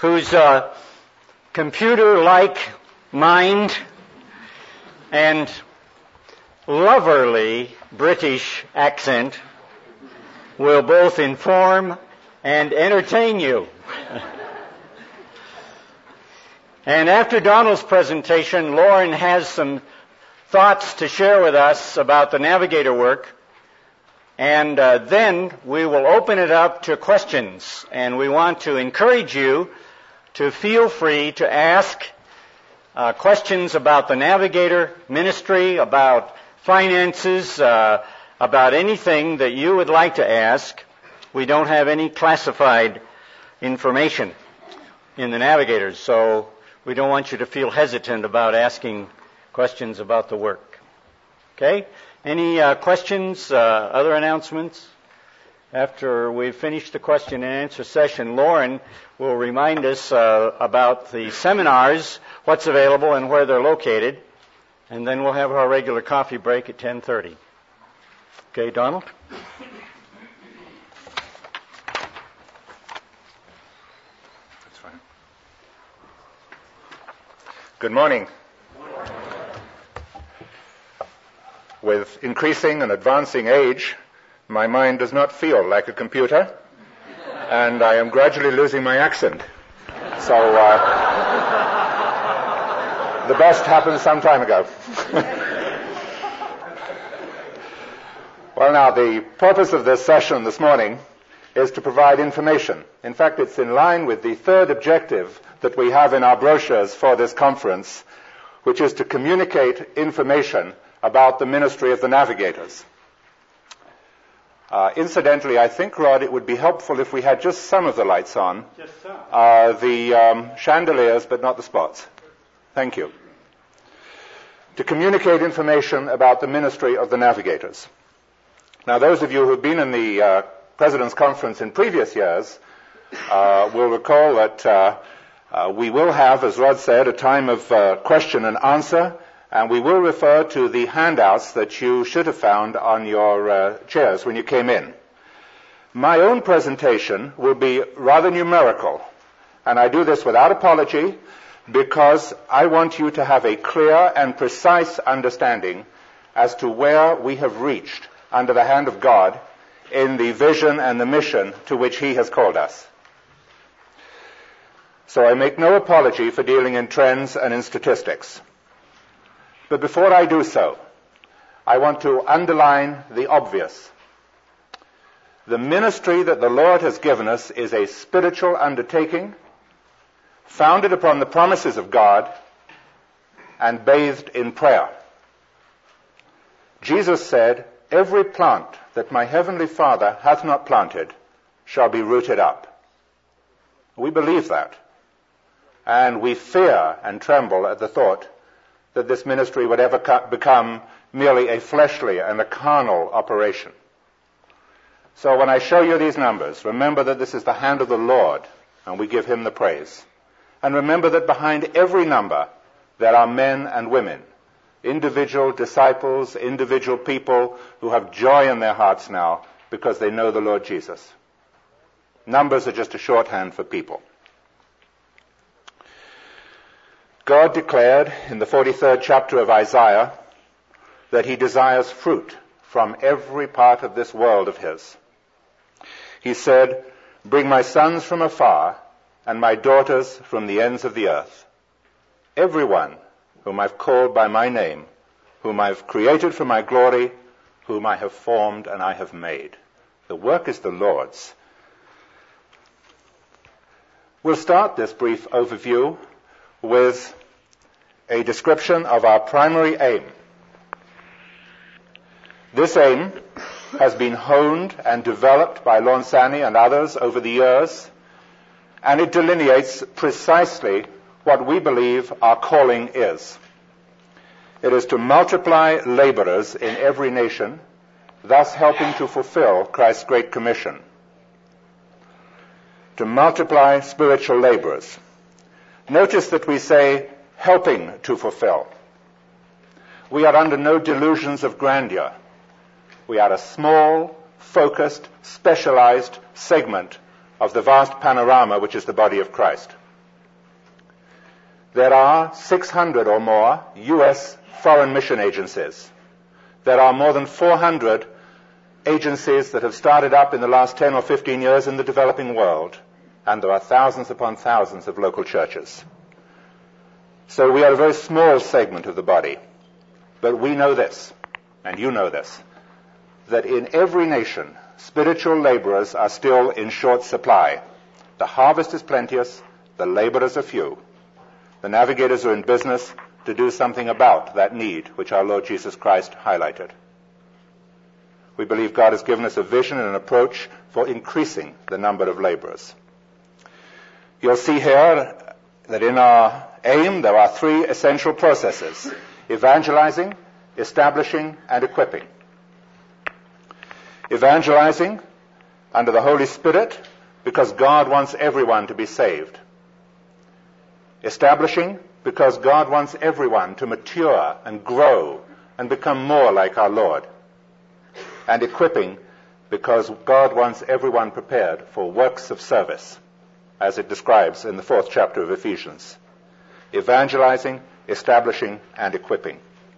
whose computer-like mind and loverly British accent will both inform and entertain you. And after Donald's presentation, Lauren has some thoughts to share with us about the Navigator work. And then we will open it up to questions. And we want to encourage you to feel free to ask questions about the Navigator ministry, about finances, about anything that you would like to ask. We don't have any classified information in the Navigators, so we don't want you to feel hesitant about asking questions about the work. Okay? Any questions, other announcements? After we've finished the question and answer session, Lauren will remind us about the seminars, what's available and where they're located, and then we'll have our regular coffee break at 10:30. Okay, Donald? That's fine. Good morning. With increasing and advancing age, my mind does not feel like a computer, and I am gradually losing my accent. So the best happened some time ago. Well, now, the purpose of this session this morning is to provide information. In fact, it's in line with the third objective that we have in our brochures for this conference, which is to communicate information about the ministry of the Navigators. Incidentally, I think, Rod, it would be helpful if we had just some of the lights on. Just some. The chandeliers, but not the spots. Thank you. To communicate information about the ministry of the Navigators. Now, those of you who have been in the President's Conference in previous years will recall that we will have, as Rod said, a time of question and answer, and we will refer to the handouts that you should have found on your chairs when you came in. My own presentation will be rather numerical, and I do this without apology because I want you to have a clear and precise understanding as to where we have reached under the hand of God in the vision and the mission to which He has called us. So I make no apology for dealing in trends and in statistics. But before I do so, I want to underline the obvious. The ministry that the Lord has given us is a spiritual undertaking, founded upon the promises of God and bathed in prayer. Jesus said, "Every plant that my heavenly Father hath not planted shall be rooted up." We believe that. And we fear and tremble at the thought that this ministry would ever become merely a fleshly and a carnal operation. So when I show you these numbers, remember that this is the hand of the Lord, and we give Him the praise. And remember that behind every number, there are men and women, individual disciples, individual people who have joy in their hearts now because they know the Lord Jesus. Numbers are just a shorthand for people. God declared in the 43rd chapter of Isaiah that He desires fruit from every part of this world of His. He said, "Bring my sons from afar and my daughters from the ends of the earth. Everyone whom I've called by my name, whom I've created for my glory, whom I have formed and I have made." The work is the Lord's. We'll start this brief overview with a description of our primary aim. This aim has been honed and developed by Lon Sani and others over the years, and it delineates precisely what we believe our calling is. It is to multiply laborers in every nation, thus helping to fulfill Christ's Great Commission. To multiply spiritual laborers. Notice that we say, helping to fulfill. We are under no delusions of grandeur. We are a small, focused, specialized segment of the vast panorama which is the body of Christ. there are 600 or more U.S. foreign mission agencies. There are more than 400 agencies that have started up in the last 10 or 15 years in the developing world, and there are thousands upon thousands of local churches. So we are a very small segment of the body. But we know this, and you know this, that in every nation, spiritual laborers are still in short supply. The harvest is plenteous, the laborers are few. The navigators are in business to do something about that need which our Lord Jesus Christ highlighted. We believe God has given us a vision and an approach for increasing the number of laborers. You'll see here that in our aim there are three essential processes: evangelizing, establishing, and equipping. Evangelizing under the Holy Spirit, because God wants everyone to be saved. Establishing, because God wants everyone to mature and grow and become more like our Lord. And equipping, because God wants everyone prepared for works of service, as it describes in the 4th chapter of Ephesians. Evangelizing, establishing, and equipping.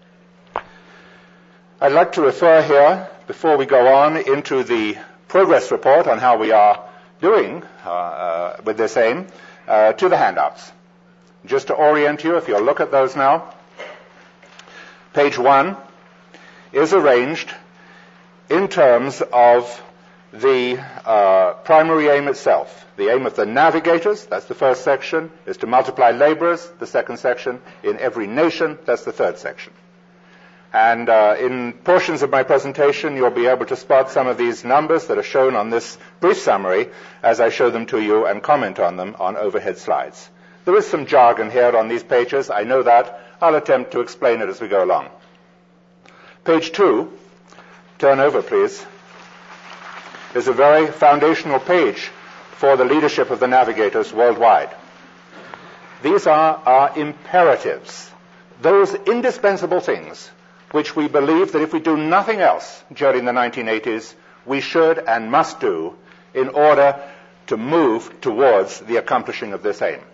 I'd like to refer here, before we go on, into the progress report on how we are doing with this aim, to the handouts. Just to orient you, if you'll look at those now, page 1 is arranged in terms of the primary aim itself. The aim of the navigators, that's the first section, is to multiply laborers, the second section, in every nation, that's the third section. And in portions of my presentation, you'll be able to spot some of these numbers that are shown on this brief summary as I show them to you and comment on them on overhead slides. There is some jargon here on these pages. I know that. I'll attempt to explain it as we go along. Page 2, turn over please, is a very foundational page for the leadership of the navigators worldwide. These are our imperatives, those indispensable things which we believe that if we do nothing else during the 1980s, we should and must do in order to move towards the accomplishing of this aim.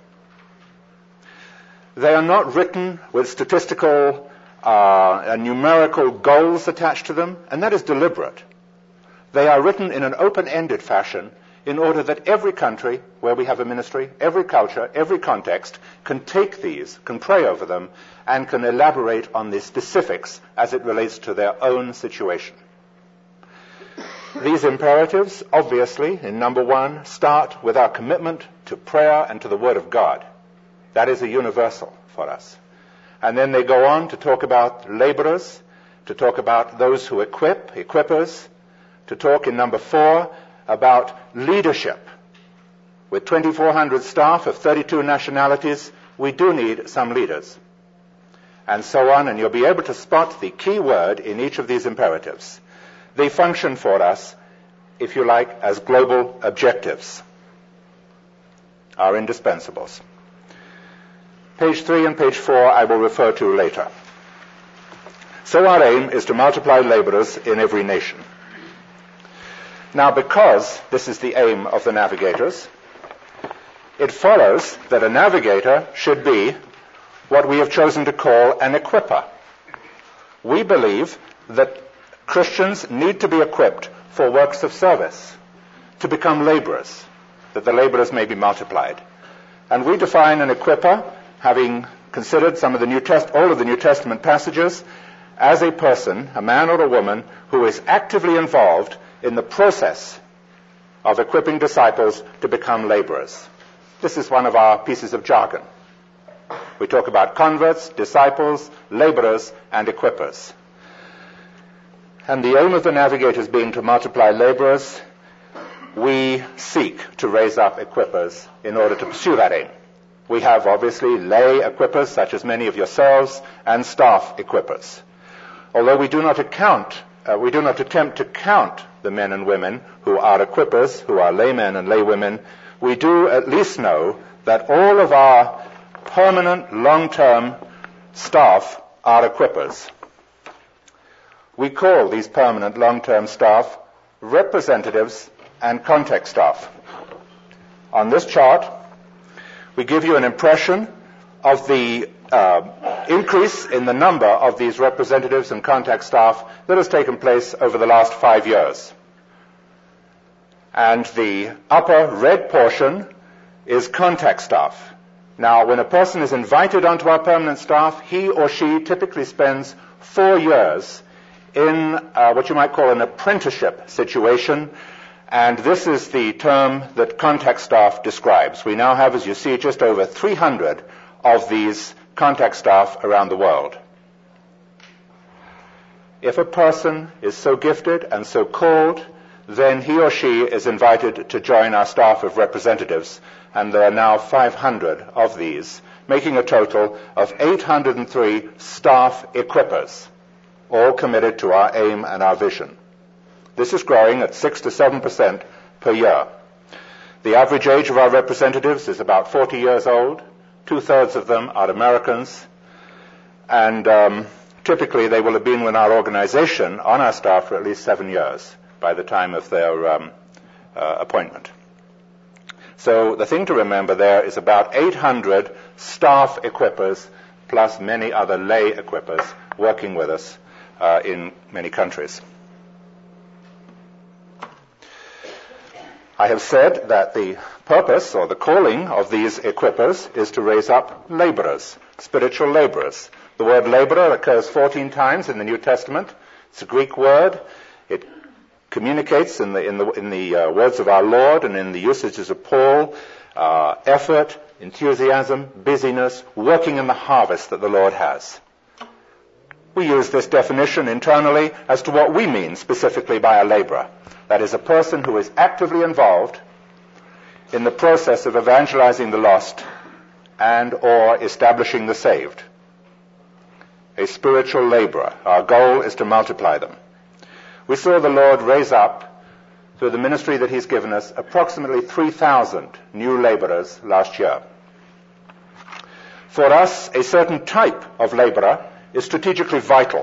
They are not written with statistical and numerical goals attached to them, and that is deliberate. They are written in an open-ended fashion in order that every country where we have a ministry, every culture, every context can take these, can pray over them, and can elaborate on the specifics as it relates to their own situation. These imperatives, obviously, in number 1, start with our commitment to prayer and to the Word of God. That is a universal for us. And then they go on to talk about laborers, to talk about those who equip, equippers, to talk in number 4 about leadership. With 2,400 staff of 32 nationalities, we do need some leaders. And so on, and you'll be able to spot the key word in each of these imperatives. They function for us, if you like, as global objectives, our indispensables. Page 3 and page 4 I will refer to later. So our aim is to multiply laborers in every nation. Now, because this is the aim of the navigators, it follows that a navigator should be what we have chosen to call an equipper. We believe that Christians need to be equipped for works of service, to become laborers, that the laborers may be multiplied. And we define an equipper, having considered some of all of the New Testament passages, as a person, a man or a woman, who is actively involved in the process of equipping disciples to become laborers. This is one of our pieces of jargon. We talk about converts, disciples, laborers, and equippers. And the aim of the navigators being to multiply laborers, we seek to raise up equippers in order to pursue that aim. We have obviously lay equippers, such as many of yourselves, and staff equippers. Although we do not attempt to count the men and women who are equippers, who are laymen and laywomen, we do at least know that all of our permanent, long-term staff are equippers. We call these permanent, long-term staff representatives and context staff. On this chart, we give you an impression of the increase in the number of these representatives and contact staff that has taken place over the last 5 years. And the upper red portion is contact staff. Now, when a person is invited onto our permanent staff, he or she typically spends 4 years in what you might call an apprenticeship situation, and this is the term that contact staff describes. We now have, as you see, just over 300 of these contact staff around the world. If a person is so gifted and so called, then he or she is invited to join our staff of representatives, and there are now 500 of these, making a total of 803 staff equippers, all committed to our aim and our vision. This is growing at 6 to 7% per year. The average age of our representatives is about 40 years old. 2/3 of them are Americans, and typically they will have been with our organization on our staff for at least 7 years by the time of their appointment. So the thing to remember there is about 800 staff equippers plus many other lay equippers working with us in many countries. I have said that the purpose or the calling of these equippers is to raise up laborers, spiritual laborers. The word laborer occurs 14 times in the New Testament. It's a Greek word. It communicates in the words of our Lord and in the usages of Paul, effort, enthusiasm, busyness, working in the harvest that the Lord has. We use this definition internally as to what we mean specifically by a laborer. That is, a person who is actively involved in the process of evangelizing the lost and or establishing the saved. A spiritual laborer. Our goal is to multiply them. We saw the Lord raise up, through the ministry that He's given us, approximately 3,000 new laborers last year. For us, a certain type of laborer is strategically vital,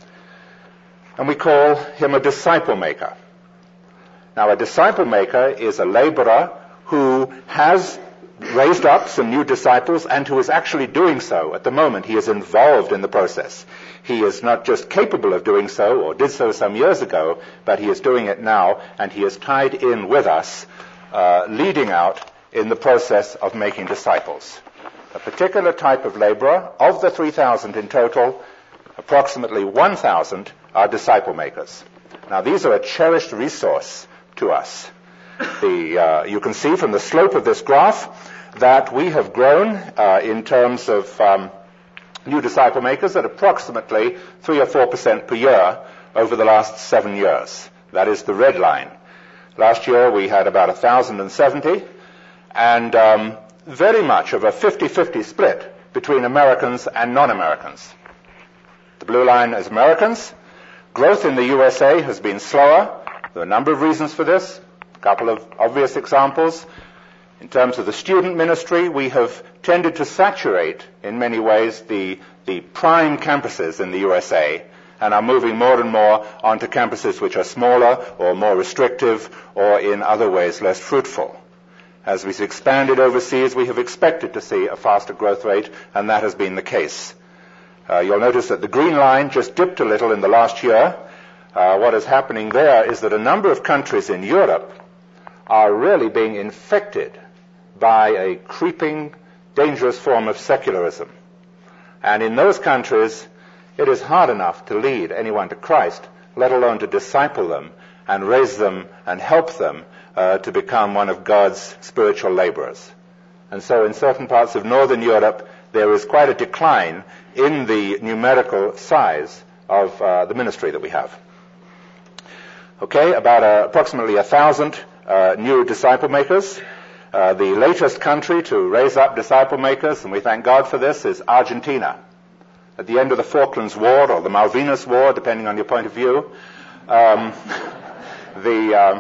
and we call him a disciple maker. Now, a disciple maker is a laborer who has raised up some new disciples and who is actually doing so at the moment. He is involved in the process. He is not just capable of doing so or did so some years ago, but he is doing it now, and he is tied in with us, leading out in the process of making disciples. A particular type of laborer, of the 3,000 in total, approximately 1,000 are disciple makers. Now, these are a cherished resource to us. You can see from the slope of this graph that we have grown in terms of new disciple makers at approximately 3 or 4% per year over the last 7 years. That is the red line. Last year we had about 1,070, and very much of a 50-50 split between Americans and non-Americans. The blue line is Americans. Growth in the USA has been slower. There are a number of reasons for this. A couple of obvious examples. In terms of the student ministry, we have tended to saturate, in many ways, the prime campuses in the USA, and are moving more and more onto campuses which are smaller or more restrictive or in other ways less fruitful. As we've expanded overseas, we have expected to see a faster growth rate, and that has been the case. You'll notice that the green line just dipped a little in the last year. What is happening there is that a number of countries in Europe are really being infected by a creeping, dangerous form of secularism. And in those countries, it is hard enough to lead anyone to Christ, let alone to disciple them and raise them and help them to become one of God's spiritual laborers. And so in certain parts of Northern Europe, there is quite a decline in the numerical size of the ministry that we have. Okay, about approximately 1,000 new disciple makers. The latest country to raise up disciple makers, and we thank God for this, is Argentina. At the end of the Falklands War, or the Malvinas War, depending on your point of view, the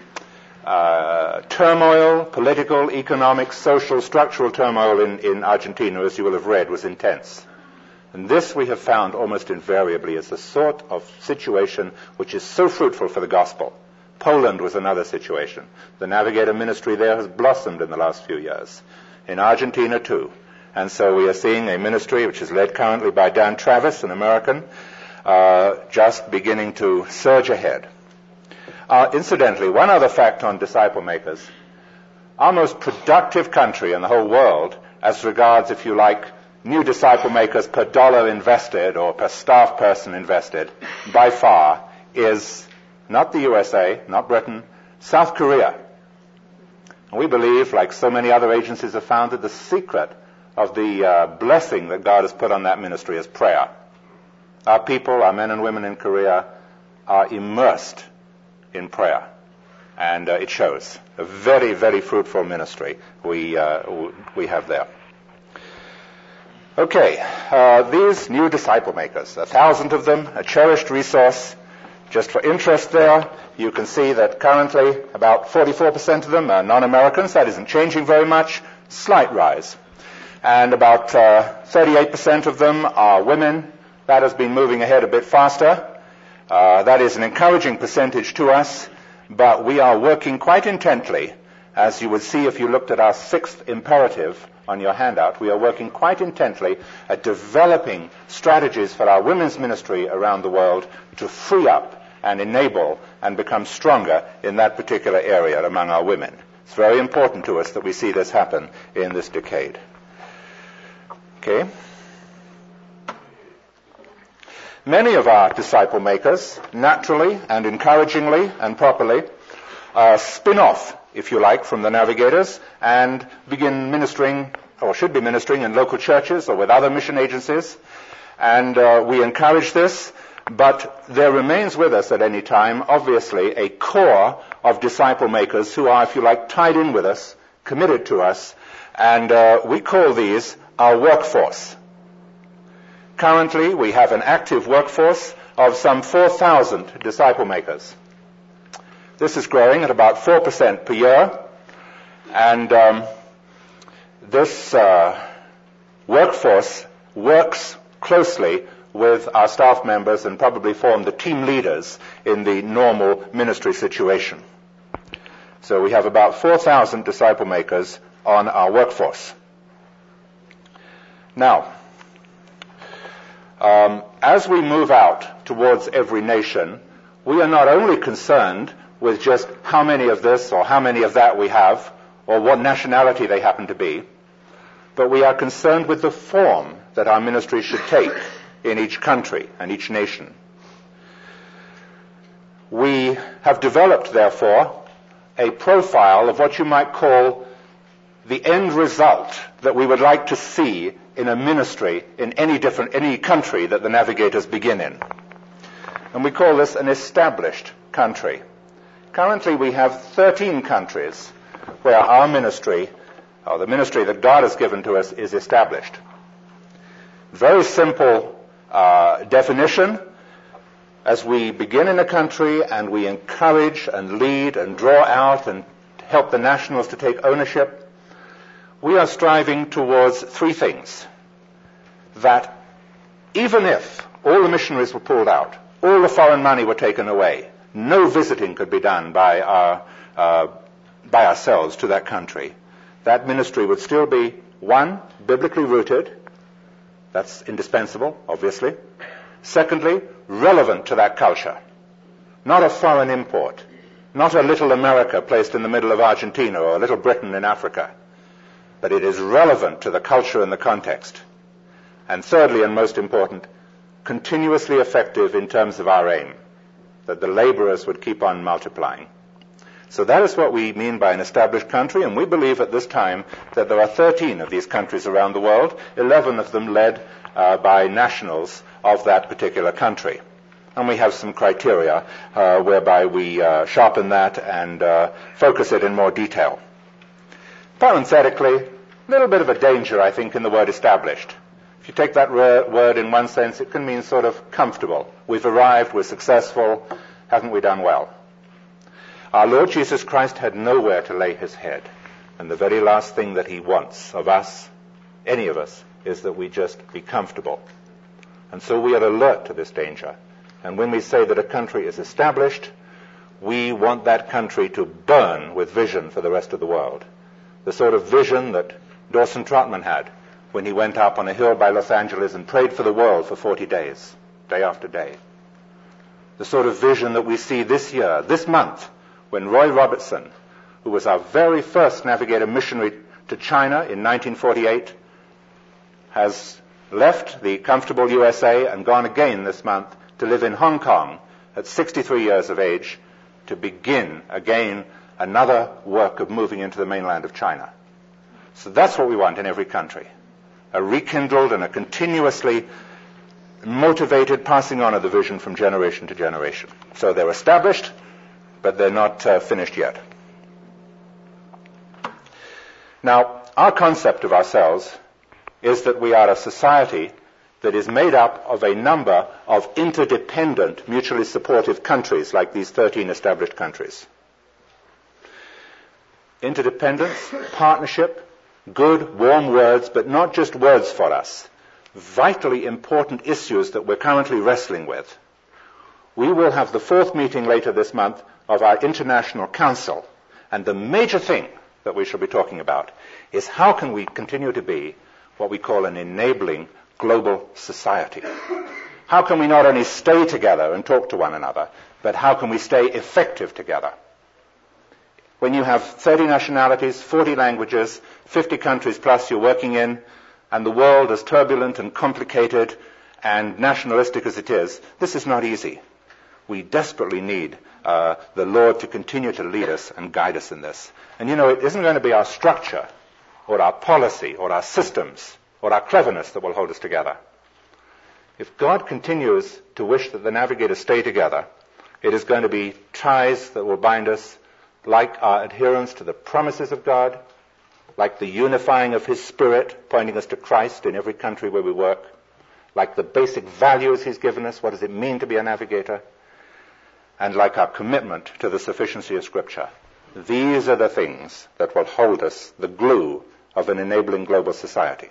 turmoil, political, economic, social, structural turmoil in Argentina, as you will have read, was intense. And this we have found almost invariably is the sort of situation which is so fruitful for the gospel. Poland was another situation. The Navigator ministry there has blossomed in the last few years. In Argentina too. And so we are seeing a ministry which is led currently by Dan Travis, an American, just beginning to surge ahead. Incidentally, one other fact on disciple makers. Our most productive country in the whole world, as regards, if you like, new disciple makers per dollar invested or per staff person invested, by far, is not the USA, not Britain, South Korea. And we believe, like so many other agencies have found, that the secret of the blessing that God has put on that ministry is prayer. Our people, our men and women in Korea, are immersed in prayer. And it shows. A very, very fruitful ministry we have there. Okay, these new disciple makers, 1,000 of them, a cherished resource. Just for interest there, you can see that currently about 44% of them are non-Americans. That isn't changing very much. Slight rise. And about 38% of them are women. That has been moving ahead a bit faster. That is an encouraging percentage to us, but we are working quite intently, as you would see if you looked at our 6th imperative on your handout. We are working quite intently at developing strategies for our women's ministry around the world to free up and enable and become stronger in that particular area among our women. It's very important to us that we see this happen in this decade. Okay. Many of our disciple makers, naturally and encouragingly and properly, spin off, if you like, from the Navigators and begin ministering, or should be ministering, in local churches or with other mission agencies. And we encourage this, but there remains with us at any time, obviously, a core of disciple makers who are, if you like, tied in with us, committed to us, and we call these our workforce. Currently, we have an active workforce of some 4,000 disciple makers. This is growing at about 4% per year, and this workforce works closely with our staff members and probably form the team leaders in the normal ministry situation. So we have about 4,000 disciple makers on our workforce. Now, as we move out towards every nation, we are not only concerned with just how many of this or how many of that we have, or what nationality they happen to be, but we are concerned with the form that our ministry should take in each country and each nation. We have developed, therefore, a profile of what you might call the end result that we would like to see in a ministry in any country that the Navigators begin in. And we call this an established country. Currently we have 13 countries where our ministry, or the ministry that God has given to us, is established. Very simple definition. As we begin in a country and we encourage and lead and draw out and help the nationals to take ownership, we are striving towards 3 things. That even if all the missionaries were pulled out, all the foreign money were taken away, no visiting could be done by ourselves to that country, that ministry would still be, 1, biblically rooted. That's indispensable, obviously. Secondly, relevant to that culture. Not a foreign import. Not a little America placed in the middle of Argentina or a little Britain in Africa. But it is relevant to the culture and the context. And thirdly, and most important, continuously effective in terms of our aim, that the laborers would keep on multiplying. So that is what we mean by an established country, and we believe at this time that there are 13 of these countries around the world, 11 of them led by nationals of that particular country. And we have some criteria whereby we sharpen that and focus it in more detail. Parenthetically, a little bit of a danger, I think, in the word established. If you take that word in one sense, it can mean sort of comfortable. We've arrived, we're successful, haven't we done well? Our Lord Jesus Christ had nowhere to lay his head. And the very last thing that he wants of us, any of us, is that we just be comfortable. And so we are alert to this danger. And when we say that a country is established, we want that country to burn with vision for the rest of the world. The sort of vision that Dawson Trotman had when he went up on a hill by Los Angeles and prayed for the world for 40 days, day after day. The sort of vision that we see this year, this month, when Roy Robertson, who was our very first navigator missionary to China in 1948, has left the comfortable USA and gone again this month to live in Hong Kong at 63 years of age to begin again another work of moving into the mainland of China. So that's what we want in every country, a rekindled and a continuously motivated passing on of the vision from generation to generation. So they're established, but they're not finished yet. Now, our concept of ourselves is that we are a society that is made up of a number of interdependent, mutually supportive countries, like these 13 established countries. Interdependence, partnership, good, warm words, but not just words for us. Vitally important issues that we're currently wrestling with. We will have the 4th meeting later this month of our International Council, and the major thing that we shall be talking about is how can we continue to be what we call an enabling global society. How can we not only stay together and talk to one another, but how can we stay effective together? When you have 30 nationalities, 40 languages, 50 countries plus you're working in, and the world as turbulent and complicated and nationalistic as it is, this is not easy. We desperately need the Lord to continue to lead us and guide us in this. And you know, it isn't going to be our structure or our policy or our systems or our cleverness that will hold us together. If God continues to wish that the navigators stay together, it is going to be ties that will bind us, like our adherence to the promises of God, like the unifying of His Spirit, pointing us to Christ in every country where we work, like the basic values He's given us, what does it mean to be a navigator, and like our commitment to the sufficiency of Scripture. These are the things that will hold us, the glue of an enabling global society.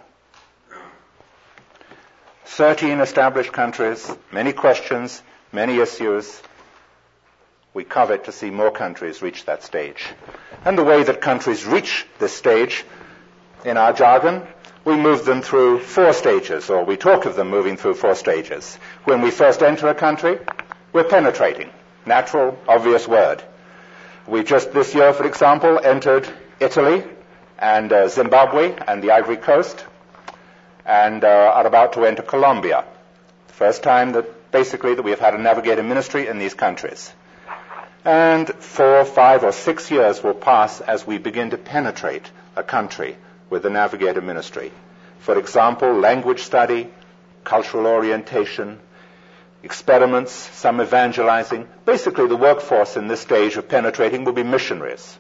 13 established countries, many questions, many issues. We covet to see more countries reach that stage. And the way that countries reach this stage, in our jargon, we move them through 4 stages, or we talk of them moving through 4 stages. When we first enter a country, we're penetrating. Natural, obvious word. We just this year, for example, entered Italy and Zimbabwe and the Ivory Coast, and are about to enter Colombia. First time that basically that we have had a navigator ministry in these countries. And 4, 5, or 6 years will pass as we begin to penetrate a country with the navigator ministry. For example, language study, cultural orientation, experiments, some evangelizing. Basically, the workforce in this stage of penetrating will be missionaries.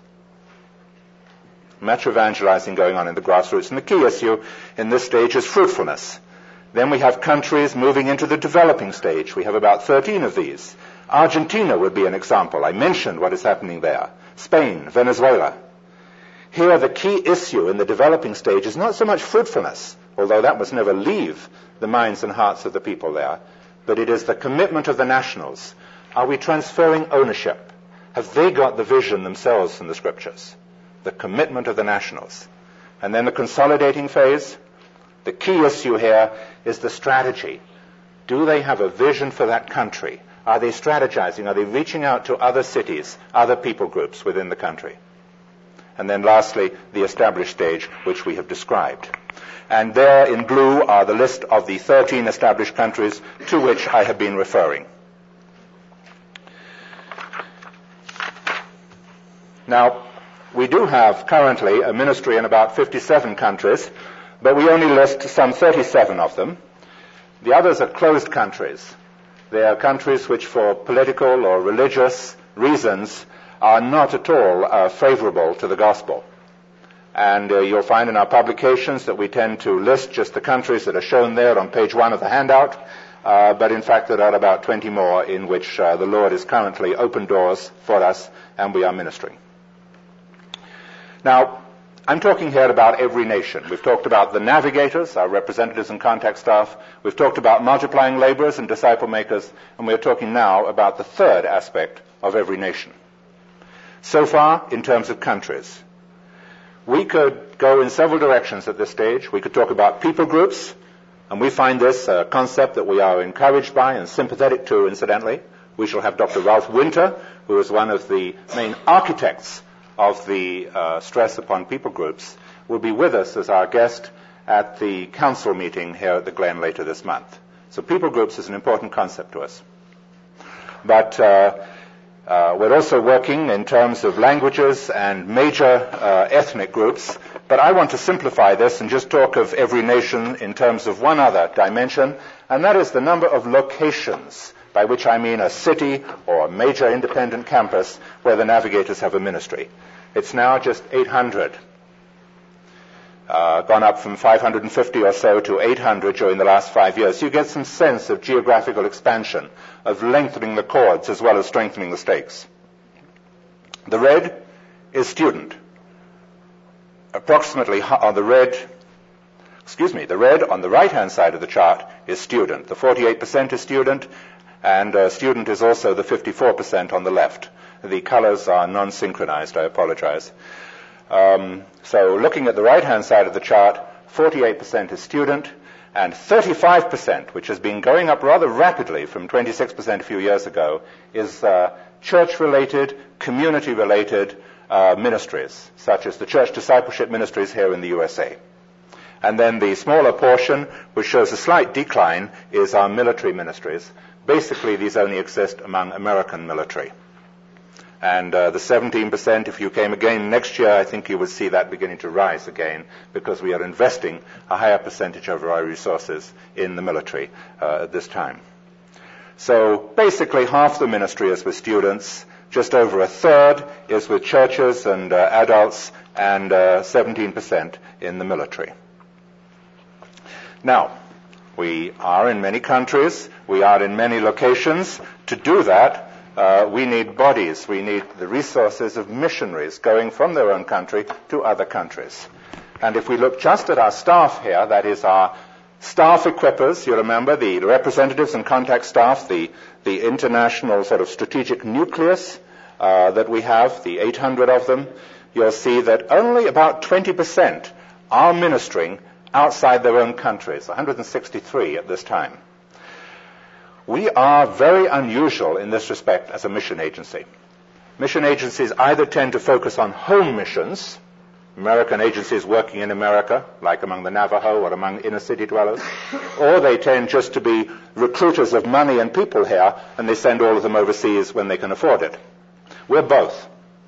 Much evangelizing going on in the grassroots. And the key issue in this stage is fruitfulness. Then we have countries moving into the developing stage. We have about 13 of these. Argentina would be an example. I mentioned what is happening there. Spain, Venezuela. Here, the key issue in the developing stage is not so much fruitfulness, although that must never leave the minds and hearts of the people there, but it is the commitment of the nationals. Are we transferring ownership? Have they got the vision themselves from the Scriptures? The commitment of the nationals. And then the consolidating phase. The key issue here is the strategy. Do they have a vision for that country? Are they strategizing? Are they reaching out to other cities, other people groups within the country? And then lastly, the established stage, which we have described. And there in blue are the list of the 13 established countries to which I have been referring. Now, we do have currently a ministry in about 57 countries, but we only list some 37 of them. The others are closed countries. They are countries which, for political or religious reasons, are not at all favorable to the gospel. And you'll find in our publications that we tend to list just the countries that are shown there on page 1 of the handout, but in fact there are about 20 more in which the Lord has currently opened doors for us and we are ministering. Now, I'm talking here about every nation. We've talked about the navigators, our representatives and contact staff. We've talked about multiplying laborers and disciple makers, and we're talking now about the third aspect of every nation. So far, in terms of countries, we could go in several directions at this stage. We could talk about people groups, and we find this a concept that we are encouraged by and sympathetic to, incidentally. We shall have Dr. Ralph Winter, who is one of the main architects of the stress upon people groups, will be with us as our guest at the council meeting here at the Glen later this month. So people groups is an important concept to us. But we're also working in terms of languages and major ethnic groups. But I want to simplify this and just talk of every nation in terms of one other dimension, and that is the number of locations, by which I mean a city or a major independent campus where the Navigators have a ministry. It's now just 800. Gone up from 550 or so to 800 during the last 5 years. You get some sense of geographical expansion, of lengthening the cords as well as strengthening the stakes. The red is student. Approximately on the red on the right-hand side of the chart is student. The 48% is student, and student is also the 54% on the left. The colors are non-synchronized, I apologize. So looking at the right-hand side of the chart, 48% is student, and 35%, which has been going up rather rapidly from 26% a few years ago, is church-related, community-related ministries, such as the church discipleship ministries here in the USA. And then the smaller portion, which shows a slight decline, is our military ministries. Basically, these only exist among American military. And the 17%, if you came again next year, I think you would see that beginning to rise again, because we are investing a higher percentage of our resources in the military at this time. So basically half the ministry is with students, just over a third is with churches and adults, and 17% in the military. Now, we are in many countries, we are in many locations. To do that, we need bodies, we need the resources of missionaries going from their own country to other countries. And if we look just at our staff here, that is our staff equippers, you remember, the representatives and contact staff, the international sort of strategic nucleus that we have, the 800 of them, you'll see that only about 20% are ministering outside their own countries, 163 at this time. We are very unusual in this respect as a mission agency. Mission agencies either tend to focus on home missions, American agencies working in America, like among the Navajo or among inner city dwellers, or they tend just to be recruiters of money and people here, and they send all of them overseas when they can afford it. We're both.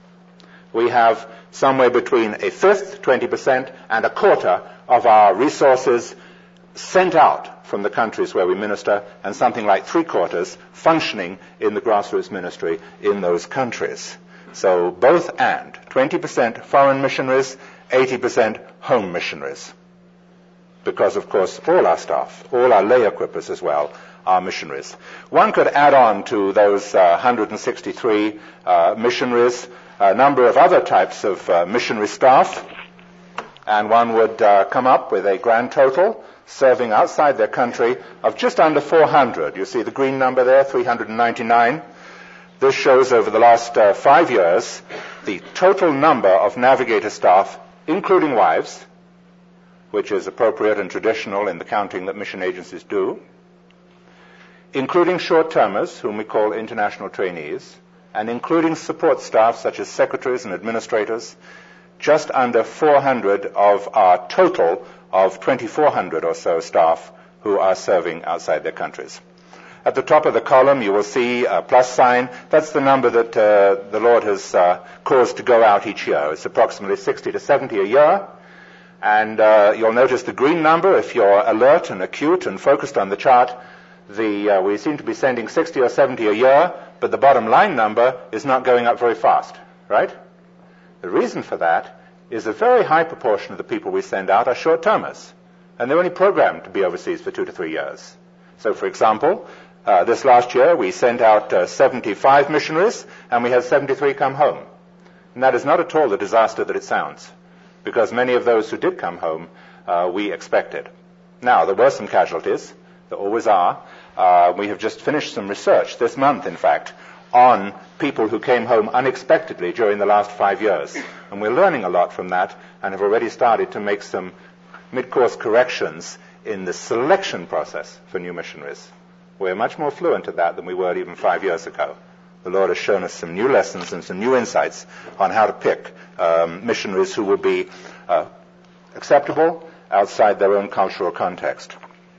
We have somewhere between a fifth, 20%, and a quarter of our resources sent out from the countries where we minister, and something like 3/4 functioning in the grassroots ministry in those countries. So both and, 20% foreign missionaries, 80% home missionaries. Because, of course, all our staff, all our lay equippers as well, are missionaries. One could add on to those 163 missionaries a number of other types of missionary staff, and one would come up with a grand total serving outside their country of just under 400. You see the green number there, 399. This shows over the last 5 years the total number of Navigator staff, including wives, which is appropriate and traditional in the counting that mission agencies do, including short-termers, whom we call international trainees, and including support staff such as secretaries and administrators, just under 400 of our total of 2,400 or so staff who are serving outside their countries. At the top of the column, you will see a plus sign. That's the number that the Lord has caused to go out each year. It's approximately 60 to 70 a year. And you'll notice the green number, if you're alert and acute and focused on the chart, we seem to be sending 60 or 70 a year, but the bottom line number is not going up very fast, right? The reason for that is a very high proportion of the people we send out are short-termers, and they're only programmed to be overseas for 2 to 3 years. So, for example, this last year we sent out 75 missionaries, and we had 73 come home. And that is not at all the disaster that it sounds, because many of those who did come home we expected. Now, there were some casualties. There always are. We have just finished some research this month, in fact, on people who came home unexpectedly during the last 5 years. And we're learning a lot from that and have already started to make some mid-course corrections in the selection process for new missionaries. We're much more fluent at that than we were even 5 years ago. The Lord has shown us some new lessons and some new insights on how to pick missionaries who will be acceptable outside their own cultural context.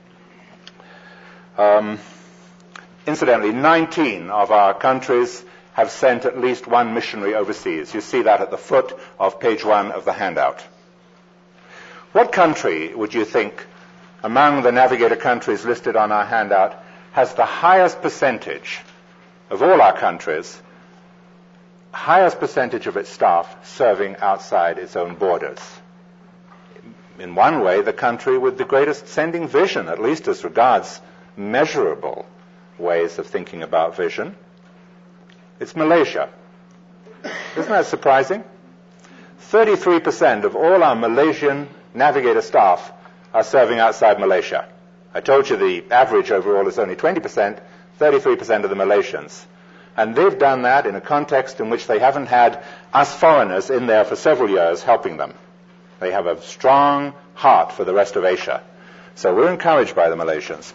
Incidentally, 19 of our countries have sent at least one missionary overseas. You see that at the foot of page 1 of the handout. What country would you think, among the Navigator countries listed on our handout, has the highest percentage of all our countries, highest percentage of its staff serving outside its own borders? In one way, the country with the greatest sending vision, at least as regards measurable ways of thinking about vision. It's Malaysia. Isn't that surprising? 33% of all our Malaysian Navigator staff are serving outside Malaysia. I told you the average overall is only 20%, 33% of the Malaysians. And they've done that in a context in which they haven't had us foreigners in there for several years helping them. They have a strong heart for the rest of Asia. So we're encouraged by the Malaysians.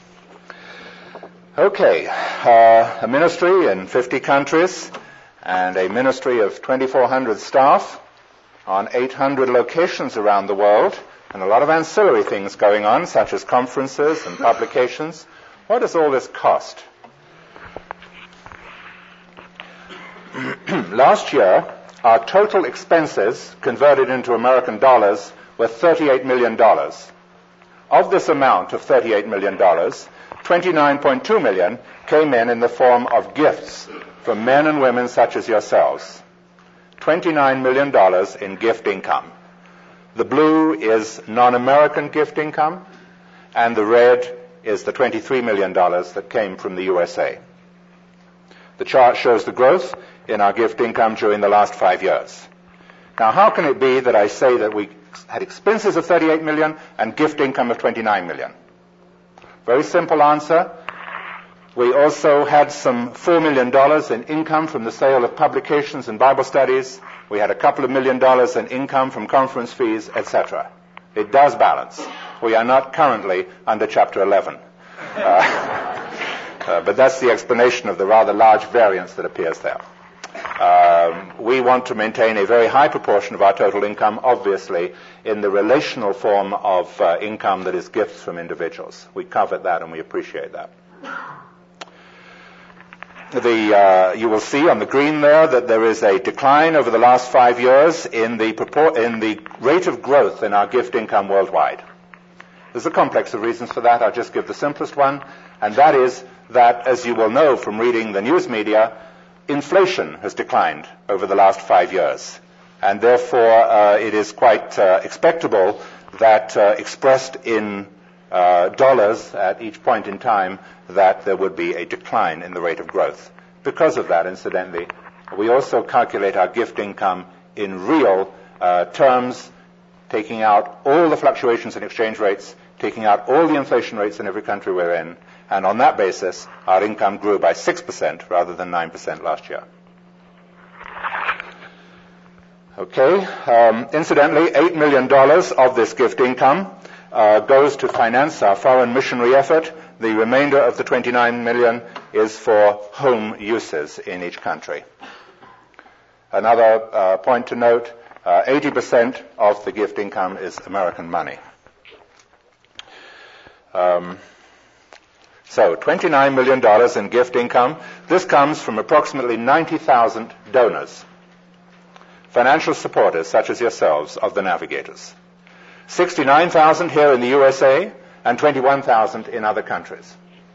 Okay, a ministry in 50 countries and a ministry of 2,400 staff on 800 locations around the world, and a lot of ancillary things going on, such as conferences and publications. What does all this cost? Last year, our total expenses converted into American dollars were $38 million. Of this amount of $38 million, $29.2 million came in the form of gifts from men and women such as yourselves. $29 million in gift income. The blue is non-American gift income, and the red is the $23 million that came from the USA. The chart shows the growth in our gift income during the last 5 years. Now, how can it be that I say that we had expenses of $38 million and gift income of $29 million? Very simple answer. We also had some $4 million in income from the sale of publications and Bible studies. We had a couple of $1 million in income from conference fees, etc. It does balance. We are not currently under Chapter 11. But that's the explanation of the rather large variance that appears there. We want to maintain a very high proportion of our total income, obviously, in the relational form of income that is gifts from individuals. We covet that and we appreciate that. You will see on the green there that there is a decline over the last 5 years in the rate of growth in our gift income worldwide. There's a complex of reasons for that. I'll just give the simplest one, and that is that, as you will know from reading the news media, inflation has declined over the last 5 years, and therefore it is quite expectable that expressed in dollars at each point in time, that there would be a decline in the rate of growth. Because of that, incidentally, we also calculate our gift income in real terms, taking out all the fluctuations in exchange rates, taking out all the inflation rates in every country we're in, and on that basis, our income grew by 6% rather than 9% last year. Okay, incidentally, $8 million of this gift income goes to finance our foreign missionary effort. The remainder of the $29 million is for home uses in each country. Another point to note, 80% of the gift income is American money. So $29 million in gift income. This comes from approximately 90,000 donors, financial supporters such as yourselves of the Navigators. 69,000 here in the USA and 21,000 in other countries.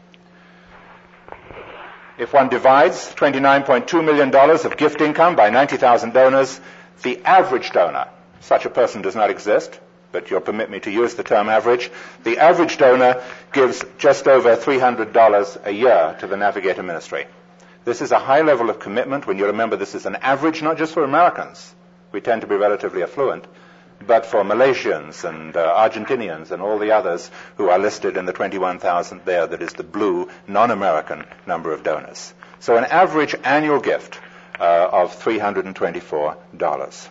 If one divides $29.2 million of gift income by 90,000 donors, the average donor, such a person does not exist, but you'll permit me to use the term average, the average donor gives just over $300 a year to the Navigator ministry. This is a high level of commitment when you remember this is an average, not just for Americans. We tend to be relatively affluent. but for Malaysians and Argentinians and all the others who are listed in the 21,000 there, that is the blue, non-American number of donors. So an average annual gift of $324.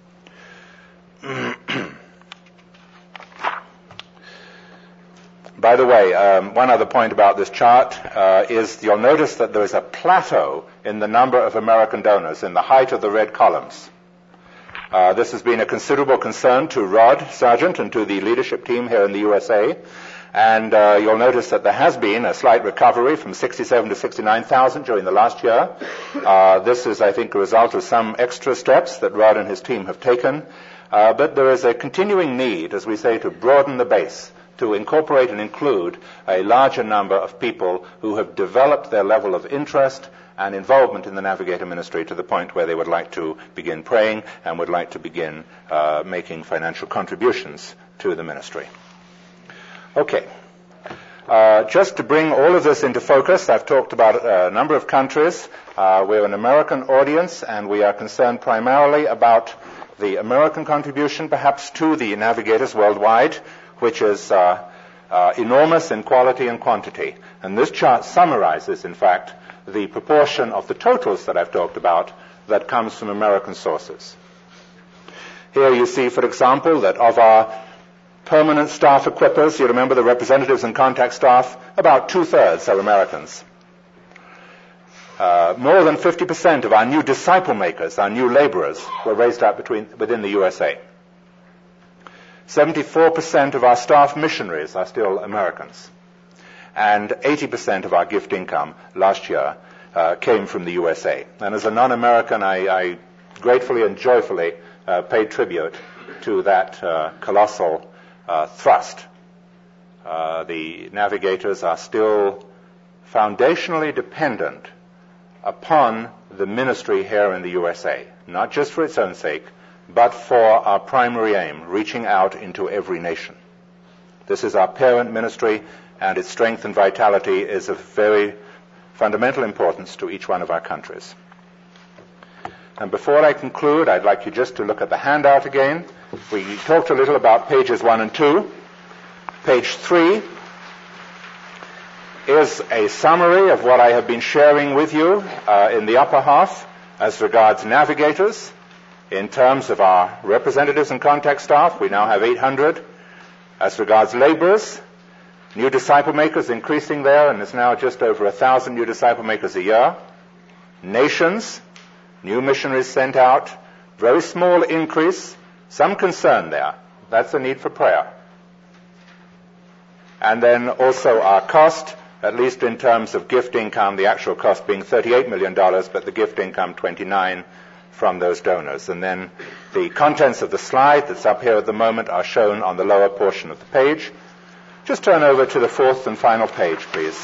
By the way, one other point about this chart is you'll notice that there is a plateau in the number of American donors in the height of the red columns. This has been a considerable concern to Rod Sargent and to the leadership team here in the USA. And you'll notice that there has been a slight recovery from 67 to 69,000 during the last year. This is, I think, a result of some extra steps that Rod and his team have taken. But there is a continuing need, as we say, to broaden the base, to incorporate and include a larger number of people who have developed their level of interest and involvement in the Navigator ministry to the point where they would like to begin praying and would like to begin making financial contributions to the ministry. Okay. Just to bring all of this into focus, I've talked about a number of countries. We're an American audience, and we are concerned primarily about the American contribution, perhaps, to the Navigators worldwide, which is enormous in quality and quantity. And this chart summarizes, in fact, the proportion of the totals that I've talked about that comes from American sources. Here you see, for example, that of our permanent staff equippers, you remember the representatives and contact staff, about 2/3 are Americans. More than 50% of our new disciple makers, our new laborers, were raised up within the USA. 74% of our staff missionaries are still Americans. And 80% of our gift income last year came from the USA. And as a non-American, I gratefully and joyfully paid tribute to that colossal thrust. The Navigators are still foundationally dependent upon the ministry here in the USA, not just for its own sake, but for our primary aim, reaching out into every nation. This is our parent ministry, and its strength and vitality is of very fundamental importance to each one of our countries. And before I conclude, I'd like you just to look at the handout again. We talked a little about pages 1 and 2. Page 3 is a summary of what I have been sharing with you in the upper half as regards Navigators. In terms of our representatives and contact staff, we now have 800. As regards laborers, new disciple makers increasing there, and it's now just over 1,000 new disciple makers a year. Nations, new missionaries sent out, very small increase, some concern there. That's a need for prayer. And then also our cost, at least in terms of gift income, the actual cost being $38 million, but the gift income $29 from those donors. And then the contents of the slide that's up here at the moment are shown on the lower portion of the page. Just turn over to the fourth and final page, please.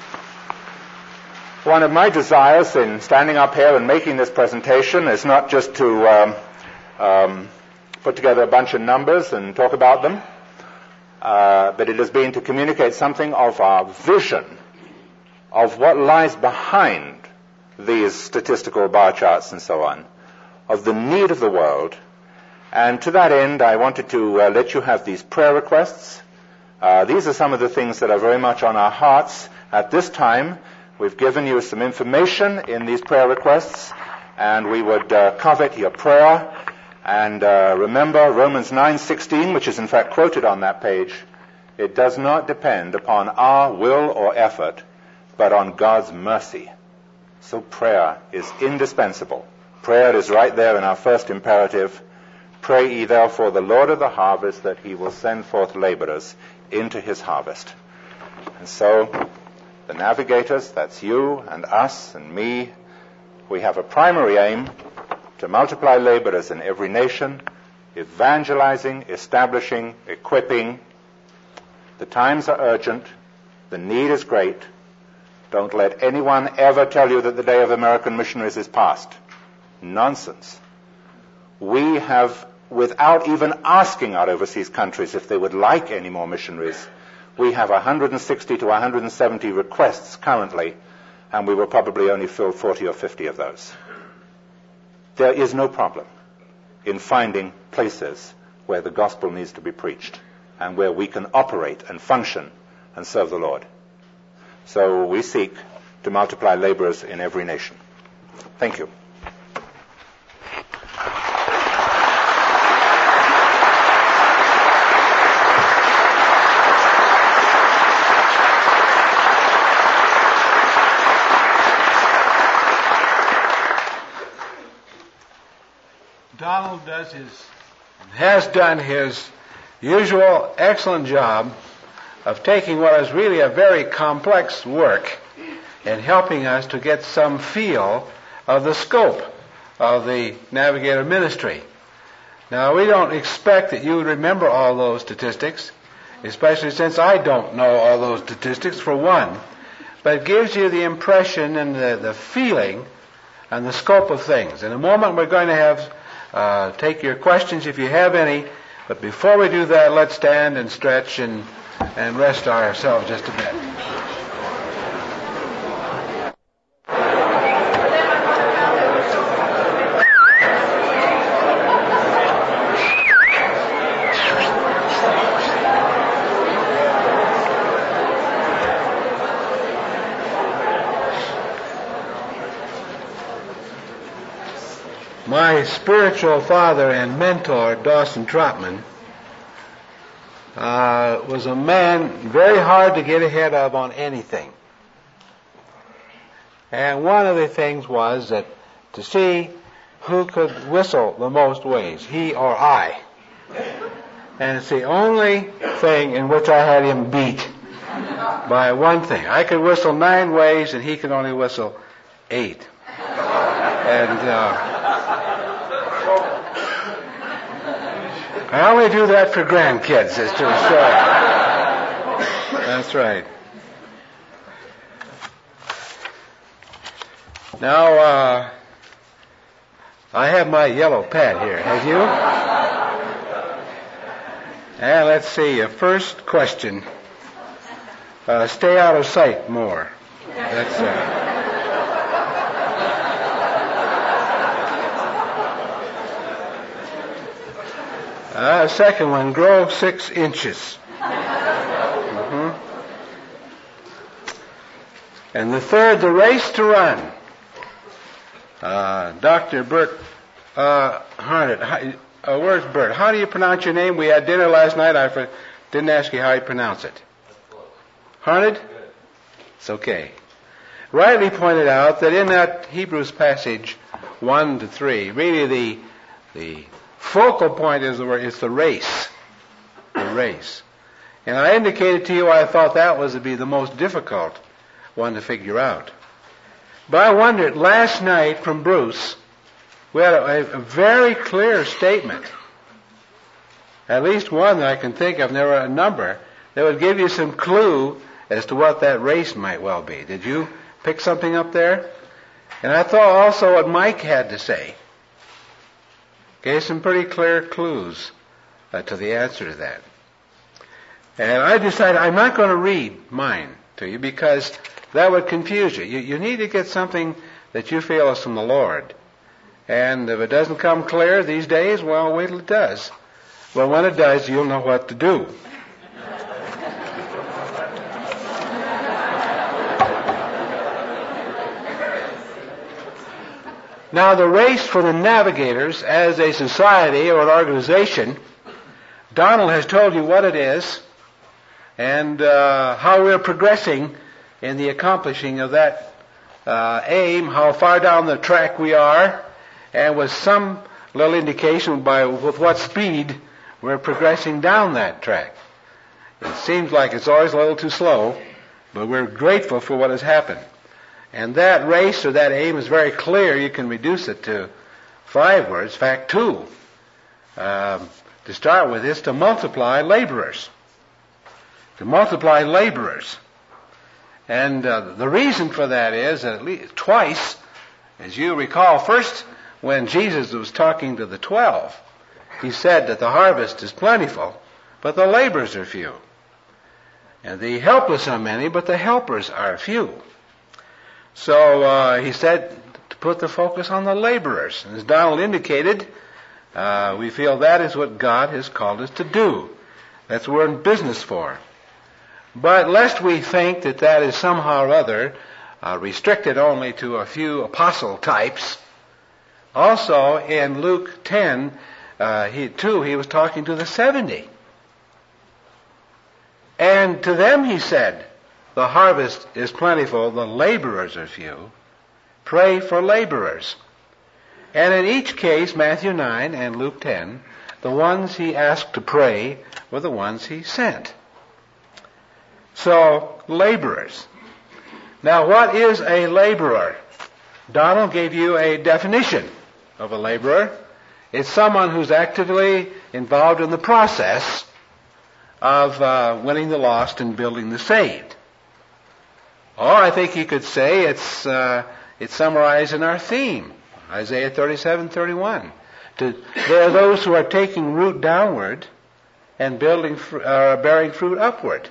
One of my desires in standing up here and making this presentation is not just to put together a bunch of numbers and talk about them, but it has been to communicate something of our vision of what lies behind these statistical bar charts and so on, of the need of the world. And to that end, I wanted to let you have these prayer requests. These are some of the things that are very much on our hearts at this time. We've given you some information in these prayer requests, and we would covet your prayer. And remember Romans 9:16, which is in fact quoted on that page. It does not depend upon our will or effort, but on God's mercy. So prayer is indispensable. Prayer is right there in our first imperative. Pray ye therefore the Lord of the harvest that he will send forth laborers into his harvest. And so the Navigators, that's you and us and me, we have a primary aim to multiply laborers in every nation, evangelizing, establishing, equipping. The times are urgent. The need is great. Don't let anyone ever tell you that the day of American missionaries is past. Nonsense. We have, without even asking our overseas countries if they would like any more missionaries, we have 160 to 170 requests currently, and we will probably only fill 40 or 50 of those. There is no problem in finding places where the gospel needs to be preached and where we can operate and function and serve the Lord. So we seek to multiply laborers in every nation. Thank you. Donald has done his usual excellent job of taking what is really a very complex work and helping us to get some feel of the scope of the Navigator ministry. Now, we don't expect that you would remember all those statistics, especially since I don't know all those statistics, for one. But it gives you the impression and the feeling and the scope of things. In a moment, we're going to have take your questions if you have any. But before we do that, let's stand and stretch and rest ourselves just a bit. My spiritual father and mentor, Dawson Trotman, was a man very hard to get ahead of on anything. And one of the things was that to see who could whistle the most ways, he or I. And it's the only thing in which I had him beat by one thing. I could whistle 9 ways and he could only whistle 8. And I only do that for grandkids, as to the story. That's right. Now, I have my yellow pad here. Have you? And let's see. First question. Stay out of sight more. That's second one, grow 6 inches. And the third, the race to run. Dr. Bert Harnett. Where's Bert? How do you pronounce your name? We had dinner last night. I didn't ask you how you pronounce it. Harnett? It's okay. Rightly pointed out that in that Hebrews passage 1 to 3, really the focal point is the race. The race. And I indicated to you I thought that was to be the most difficult one to figure out. But I wondered, last night from Bruce, we had a very clear statement. At least one that I can think of, and there were a number, that would give you some clue as to what that race might well be. Did you pick something up there? And I thought also what Mike had to say gave some pretty clear clues to the answer to that. And I decided I'm not going to read mine to you because that would confuse you. You need to get something that you feel is from the Lord. And if it doesn't come clear these days, well, wait till it does. Well, when it does, you'll know what to do. Now, the race for the Navigators as a society or an organization, Donald has told you what it is and how we're progressing in the accomplishing of that aim, how far down the track we are, and with some little indication with what speed we're progressing down that track. It seems like it's always a little too slow, but we're grateful for what has happened. And that race or that aim is very clear. You can reduce it to 5 words, in fact 2. To start with is to multiply laborers. To multiply laborers. And the reason for that is that at least twice, as you recall, first when Jesus was talking to the 12, he said that the harvest is plentiful, but the laborers are few. And the helpless are many, but the helpers are few. So he said to put the focus on the laborers. And as Donald indicated, We feel that is what God has called us to do. That's what we're in business for. But lest we think that that is somehow or other restricted only to a few apostle types, also in Luke 10, he was talking to the 70. And to them he said, the harvest is plentiful, the laborers are few. Pray for laborers. And in each case, Matthew 9 and Luke 10, the ones he asked to pray were the ones he sent. So, laborers. Now, what is a laborer? Donald gave you a definition of a laborer. It's someone who's actively involved in the process of winning the lost and building the saved. Or I think you could say it's summarized in our theme, Isaiah 37:31. There are those who are taking root downward and bearing fruit upward.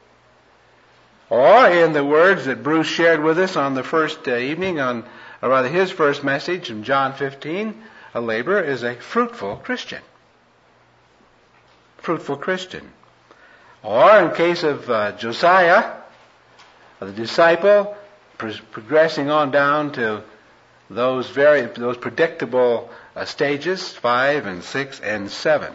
Or in the words that Bruce shared with us on the first evening, or rather his first message in John 15, a laborer is a fruitful Christian. Fruitful Christian. Or in case of Josiah, the disciple, progressing on down to those predictable stages, 5 and 6 and 7.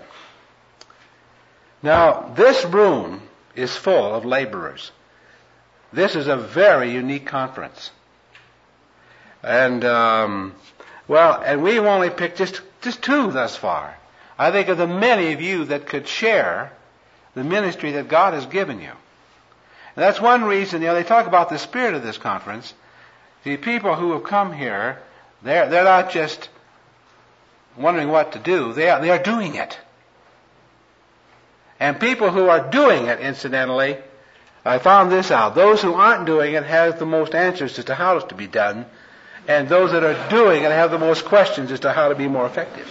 Now, this room is full of laborers. This is a very unique conference. And, and we've only picked just two thus far. I think of the many of you that could share the ministry that God has given you. And that's one reason, they talk about the spirit of this conference. The people who have come here, they're not just wondering what to do, they are doing it. And people who are doing it, incidentally, I found this out. Those who aren't doing it have the most answers as to how it's to be done, and those that are doing it have the most questions as to how to be more effective.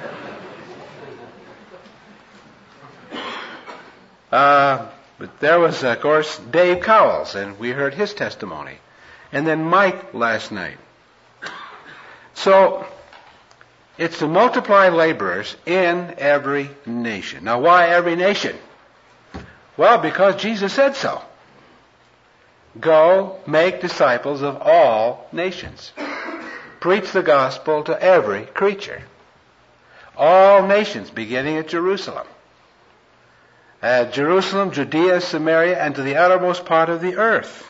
But there was, of course, Dave Cowles, and we heard his testimony. And then Mike last night. So, it's to multiply laborers in every nation. Now, why every nation? Well, because Jesus said so. Go, make disciples of all nations. Preach the gospel to every creature. All nations, beginning at Jerusalem. Jerusalem, Judea, Samaria, and to the uttermost part of the earth.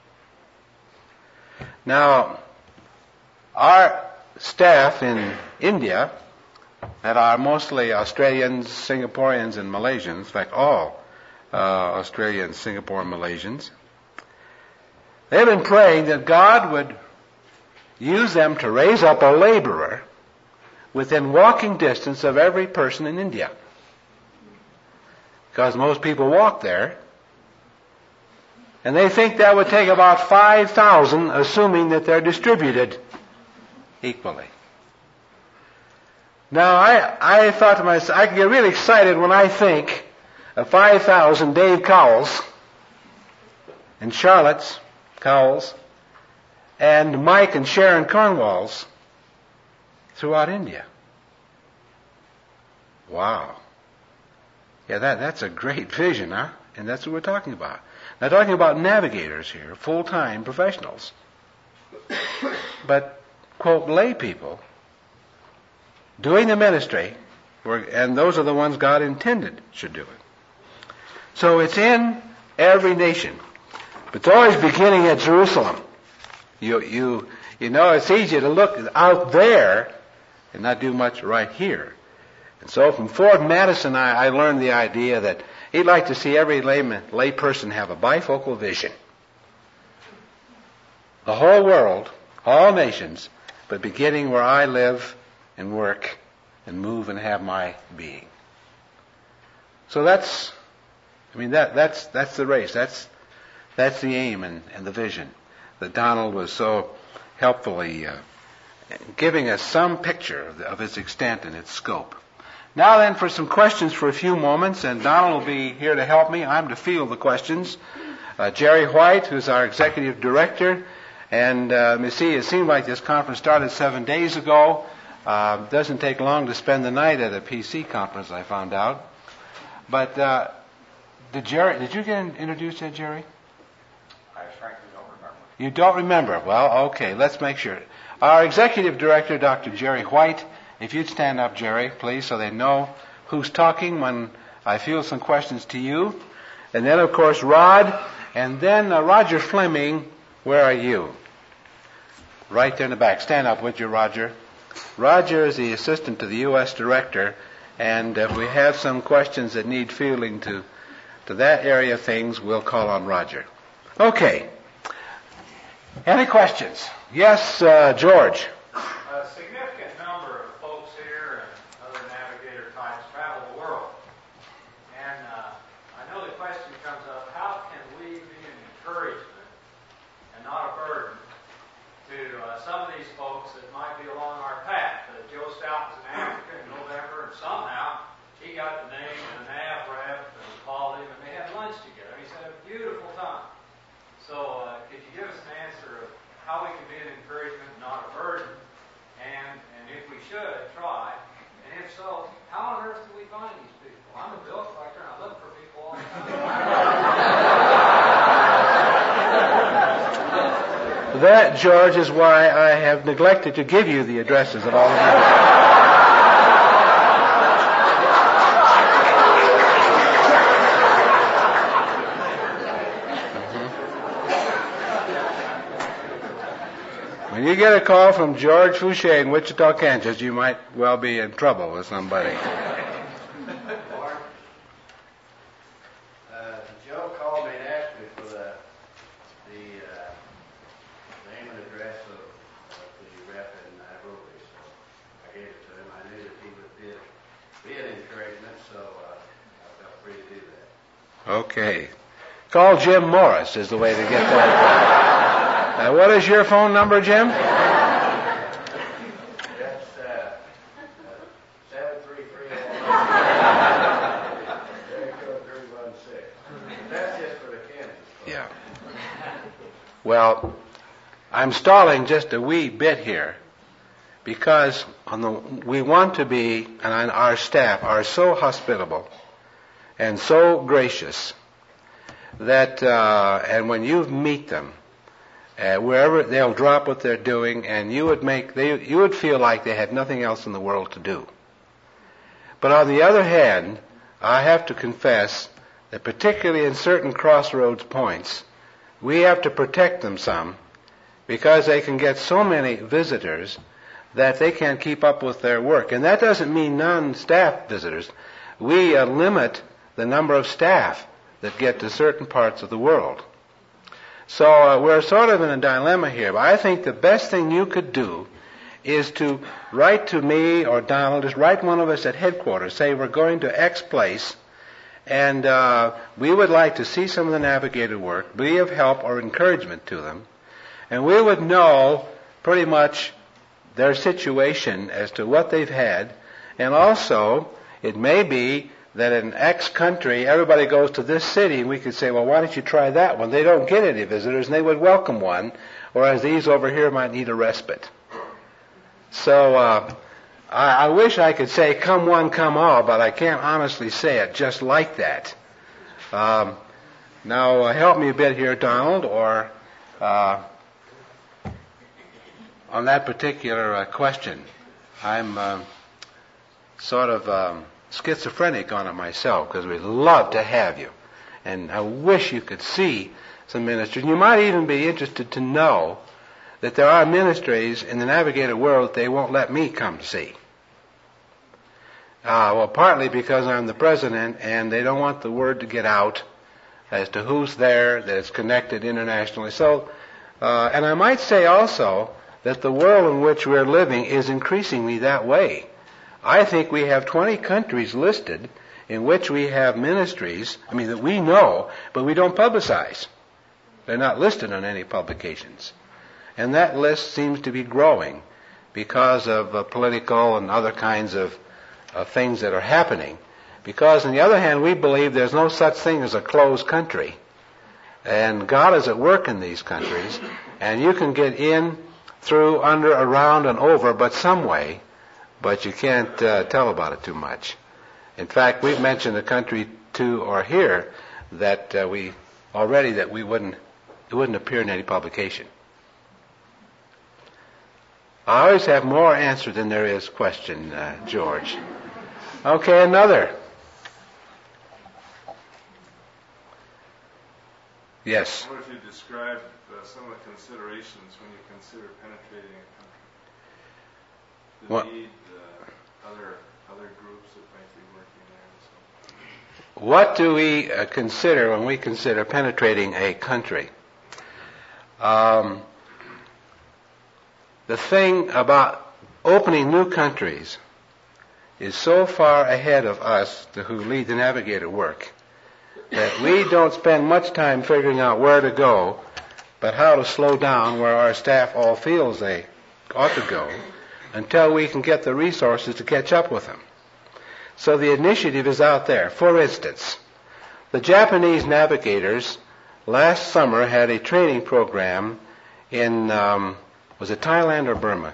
Now, our staff in India, that are mostly Australians, Singaporeans, and Malaysians, in fact, all Australians, Singapore, and Malaysians, they've been praying that God would use them to raise up a laborer within walking distance of every person in India. Because most people walk there. And they think that would take about 5,000, assuming that they're distributed equally. Now, I thought to myself, I get really excited when I think of 5,000 Dave Cowles and Charlotte's Cowles and Mike and Sharon Cornwalls throughout India. Wow. Yeah, that's a great vision, huh? And that's what we're talking about. Now, talking about navigators here, full-time professionals. But, quote, lay people doing the ministry, and those are the ones God intended should do it. So it's in every nation. But it's always beginning at Jerusalem. You know, it's easy to look out there and not do much right here. And so from Ford Madison, I learned the idea that he'd like to see every lay person have a bifocal vision. The whole world, all nations, but beginning where I live and work and move and have my being. So that's the race. That's the aim and the vision that Donald was so helpfully giving us some picture of its extent and its scope. Now then, for some questions for a few moments, and Donald will be here to help me. I'm to field the questions. Jerry White, who's our executive director, and you see, it seemed like this conference started 7 days ago. Doesn't take long to spend the night at a PC conference, I found out. But did you get introduced to Jerry? I frankly don't remember. You don't remember? Well, okay, let's make sure. Our executive director, Dr. Jerry White, if you'd stand up, Jerry, please, so they know who's talking when I field some questions to you. And then, of course, Rod, and then Roger Fleming. Where are you? Right there in the back. Stand up, would you, Roger? Roger is the assistant to the U.S. director, and if we have some questions that need fielding to that area of things, we'll call on Roger. Okay. Any questions? Yes, George. A significant number of folks here and other navigator types travel the world. And I know the question comes up, how can we be an encouragement and not a burden to some of these folks that might be along our path? Joe Stout was in Africa in November, and somehow he got the name of the NAV rep and called him, and they had lunch together. He said, a beautiful time. So could you give us an answer of how we can be an encouragement, not a burden, and if we should, try, and if so, how on earth do we find these people? I'm a bill collector, and I look for people all the time. That, George, is why I have neglected to give you the addresses of all of them. When you get a call from George Fouché in Wichita, Kansas, you might well be in trouble with somebody. Joe called me and asked me for the name and address of the rep in Nairobi, so I gave it to him. I knew that he would be an encouragement, so I felt free to do that. Okay. Call Jim Morris is the way to get that. What is your phone number, Jim? That's 733 316. That's just for the Kennedys. Yeah. Well, I'm stalling just a wee bit here because we want to be, and our staff are so hospitable and so gracious that, and when you meet them, wherever they'll drop what they're doing, and you would feel like they had nothing else in the world to do. But on the other hand, I have to confess that particularly in certain crossroads points, we have to protect them some because they can get so many visitors that they can't keep up with their work. And that doesn't mean non-staff visitors. We limit the number of staff that get to certain parts of the world. So we're sort of in a dilemma here. But I think the best thing you could do is to write to me or Donald, just write one of us at headquarters, say we're going to X place, and we would like to see some of the navigator work, be of help or encouragement to them, and we would know pretty much their situation as to what they've had, and also it may be that in X country, everybody goes to this city, and we could say, well, why don't you try that one? They don't get any visitors, and they would welcome one, whereas these over here might need a respite. So I wish I could say, come one, come all, but I can't honestly say it just like that. Now, help me a bit here, Donald, or on that particular question. I'm sort of schizophrenic on it myself because we'd love to have you. And I wish you could see some ministries. You might even be interested to know that there are ministries in the navigator world that they won't let me come see. Well, partly because I'm the president and they don't want the word to get out as to who's there, that it's connected internationally. So, and I might say also that the world in which we're living is increasingly that way. I think we have 20 countries listed in which we have ministries, that we know, but we don't publicize. They're not listed on any publications. And that list seems to be growing because of political and other kinds of things that are happening. Because, on the other hand, we believe there's no such thing as a closed country. And God is at work in these countries, and you can get in, through, under, around, and over, but some way, but you can't tell about it too much. In fact, we've mentioned a country to or here that it wouldn't appear in any publication. I always have more answer than there is question, George. Okay, another. Yes. What if you describe some of the considerations when you consider penetrating a country? The need, other groups that might be working there. What do we consider when we consider penetrating a country? The thing about opening new countries is so far ahead of us, who lead the navigator work, that we don't spend much time figuring out where to go, but how to slow down where our staff all feels they ought to go until we can get the resources to catch up with them. So the initiative is out there. For instance, the Japanese navigators last summer had a training program in, was it Thailand or Burma?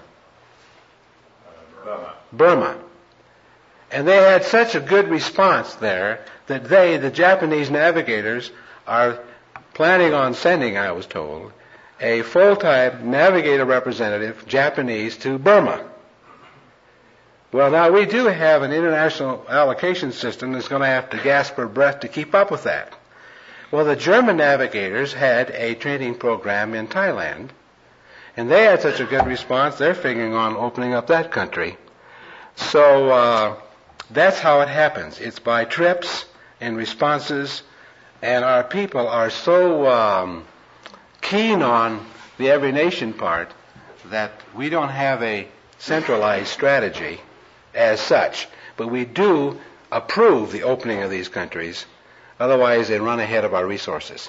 Burma. And they had such a good response there that the Japanese navigators, are planning on sending, I was told, a full-time navigator representative, Japanese, to Burma. Well, now we do have an international allocation system that's going to have to gasp for breath to keep up with that. Well, the German navigators had a training program in Thailand, and they had such a good response, they're figuring on opening up that country. So that's how it happens. It's by trips and responses, and our people are so keen on the every nation part that we don't have a centralized strategy as such, but we do approve the opening of these countries. Otherwise, they run ahead of our resources.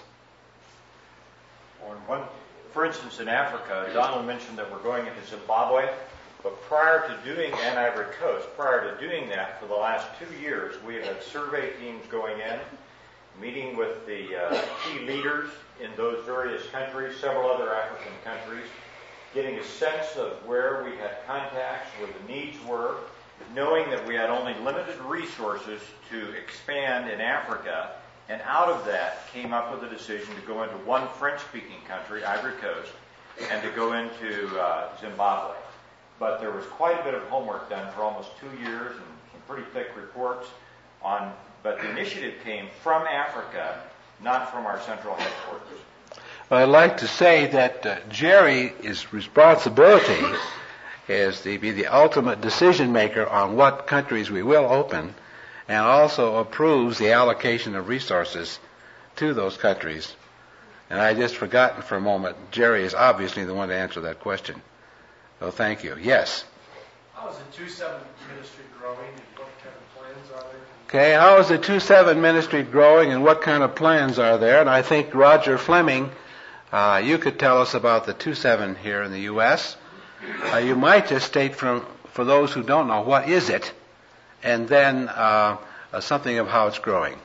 For instance, in Africa, Donald mentioned that we're going into Zimbabwe, but prior to doing, and Ivory Coast, prior to doing that, for the last 2 years, we have had survey teams going in, meeting with the key leaders in those various countries, several other African countries, getting a sense of where we had contacts, where the needs were, knowing that we had only limited resources to expand in Africa, and out of that came up with a decision to go into one French-speaking country, Ivory Coast, and to go into Zimbabwe. But there was quite a bit of homework done for almost 2 years and some pretty thick reports on, but the initiative came from Africa, not from our central headquarters. Well, I'd like to say that Jerry's responsibility is to be the ultimate decision maker on what countries we will open, and also approves the allocation of resources to those countries. And I just forgotten for a moment, Jerry is obviously the one to answer that question. So thank you. Yes? How is the 2-7 ministry growing, and what kind of plans are there? Okay, how is the 2-7 ministry growing, and what kind of plans are there? And I think Roger Fleming, you could tell us about the 2-7 here in the U.S. You might just state for those who don't know, what is it? And then something of how it's growing.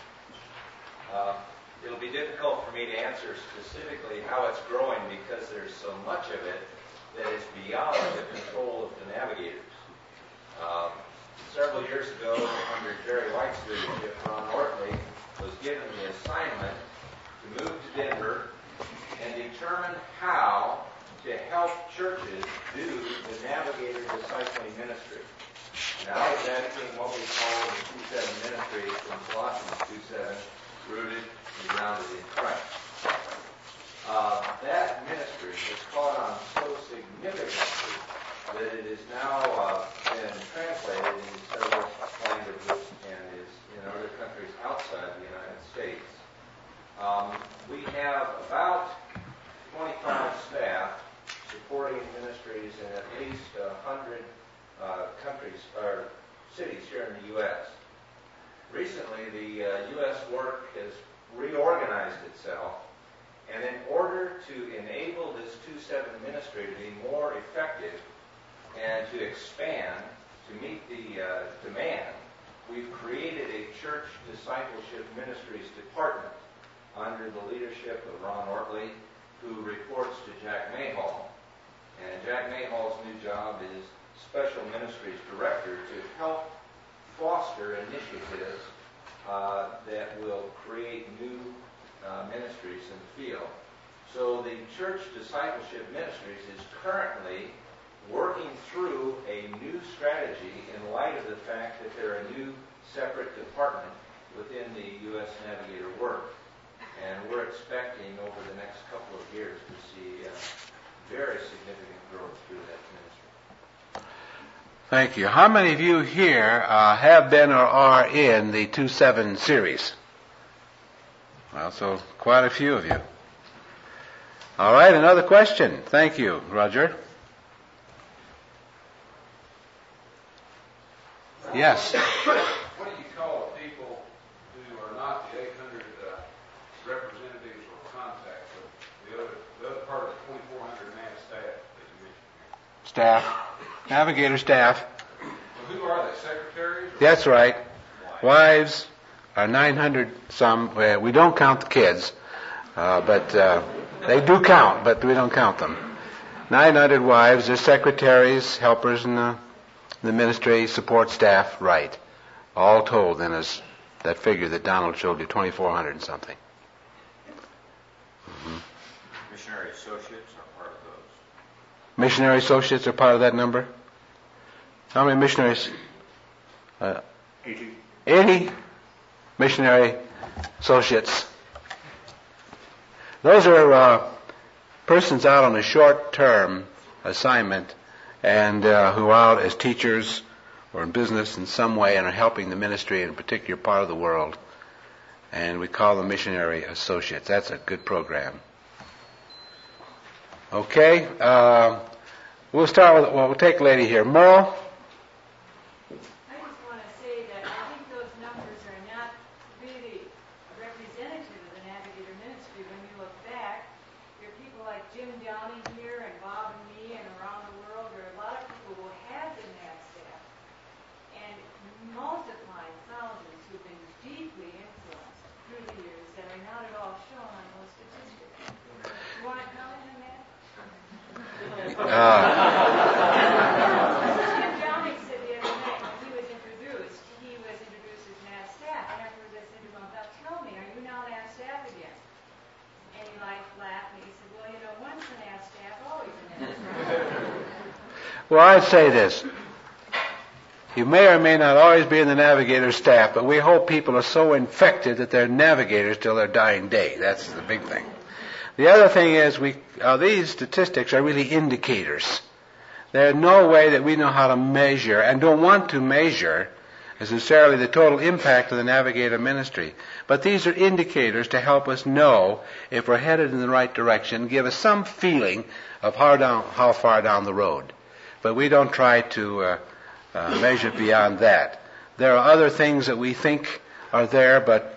It'll be difficult for me to answer specifically how it's growing because there's so much of it that is beyond the control of the navigators. Several years ago, under Jerry White's leadership, Ron Ortley was given the assignment to move to Denver and determine how to help churches do the navigator discipling ministry. Now, that being what we call the 2-7 ministry from Colossians 2:7, rooted and grounded in Christ. That ministry has caught on so significantly that it is now been translated into several languages and is in other countries outside the United States. We have about 25 staff supporting ministries in at least 100 countries or cities here in the U.S. Recently, the U.S. work has reorganized itself, and in order to enable this 2-7 ministry to be more effective and to expand to meet the demand, we've created a church discipleship ministries department under the leadership of Ron Ortley, who reports to Jack Mayhall. And Jack Mayhall's new job is special ministries director to help foster initiatives that will create new ministries in the field. So the Church Discipleship Ministries is currently working through a new strategy in light of the fact that they're a new separate department within the U.S. Navigator work. And we're expecting over the next couple of years to see very significant growth through that ministry. Thank you. How many of you here have been or are in the 2-7 series? Well, so quite a few of you. All right, another question. Thank you, Roger. Yes. What do you call the people who are not the 800 representatives or contacts of the other part of the 2,400 man staff that you mentioned here? Staff. Navigator staff. Well, who are they? Secretaries? That's right. Wives are 900 some. We don't count the kids, but they do count, but we don't count them. 900 wives. They're secretaries, helpers in the ministry, support staff, right. All told then is that figure that Donald showed you, 2,400 and something. Mm-hmm. Missionary associates are part of those. Missionary associates are part of that number? How many missionaries? 80. 80 missionary associates. Those are persons out on a short-term assignment and who are out as teachers or in business in some way and are helping the ministry in a particular part of the world. And we call them missionary associates. That's a good program. Okay. We'll start with, we'll take a lady here. Merle? I just want to say that I think those numbers are not really representative of the Navigator ministry. When you look back, there are people like Jim Downey here and Bob and me and around the world. There are a lot of people who have been NAV staff and multiplying thousands who've been deeply influenced through the years that are not at all shown on those statistics. You want to comment on that? Jim Downey said the other night when he was introduced as NAV staff, and afterwards I said to him, now tell me, are you now NAV staff again? And he laughed and he said, well, you know, once a NAV staff, always a NAV staff. Well, I'd say this. You may or may not always be in the Navigator staff, but we hope people are so infected that they're navigators till their dying day. That's the big thing. The other thing is these statistics are really indicators. There's no way that we know how to measure and don't want to measure necessarily the total impact of the Navigator ministry. But these are indicators to help us know if we're headed in the right direction, give us some feeling of how far down the road. But we don't try to measure beyond that. There are other things that we think are there, but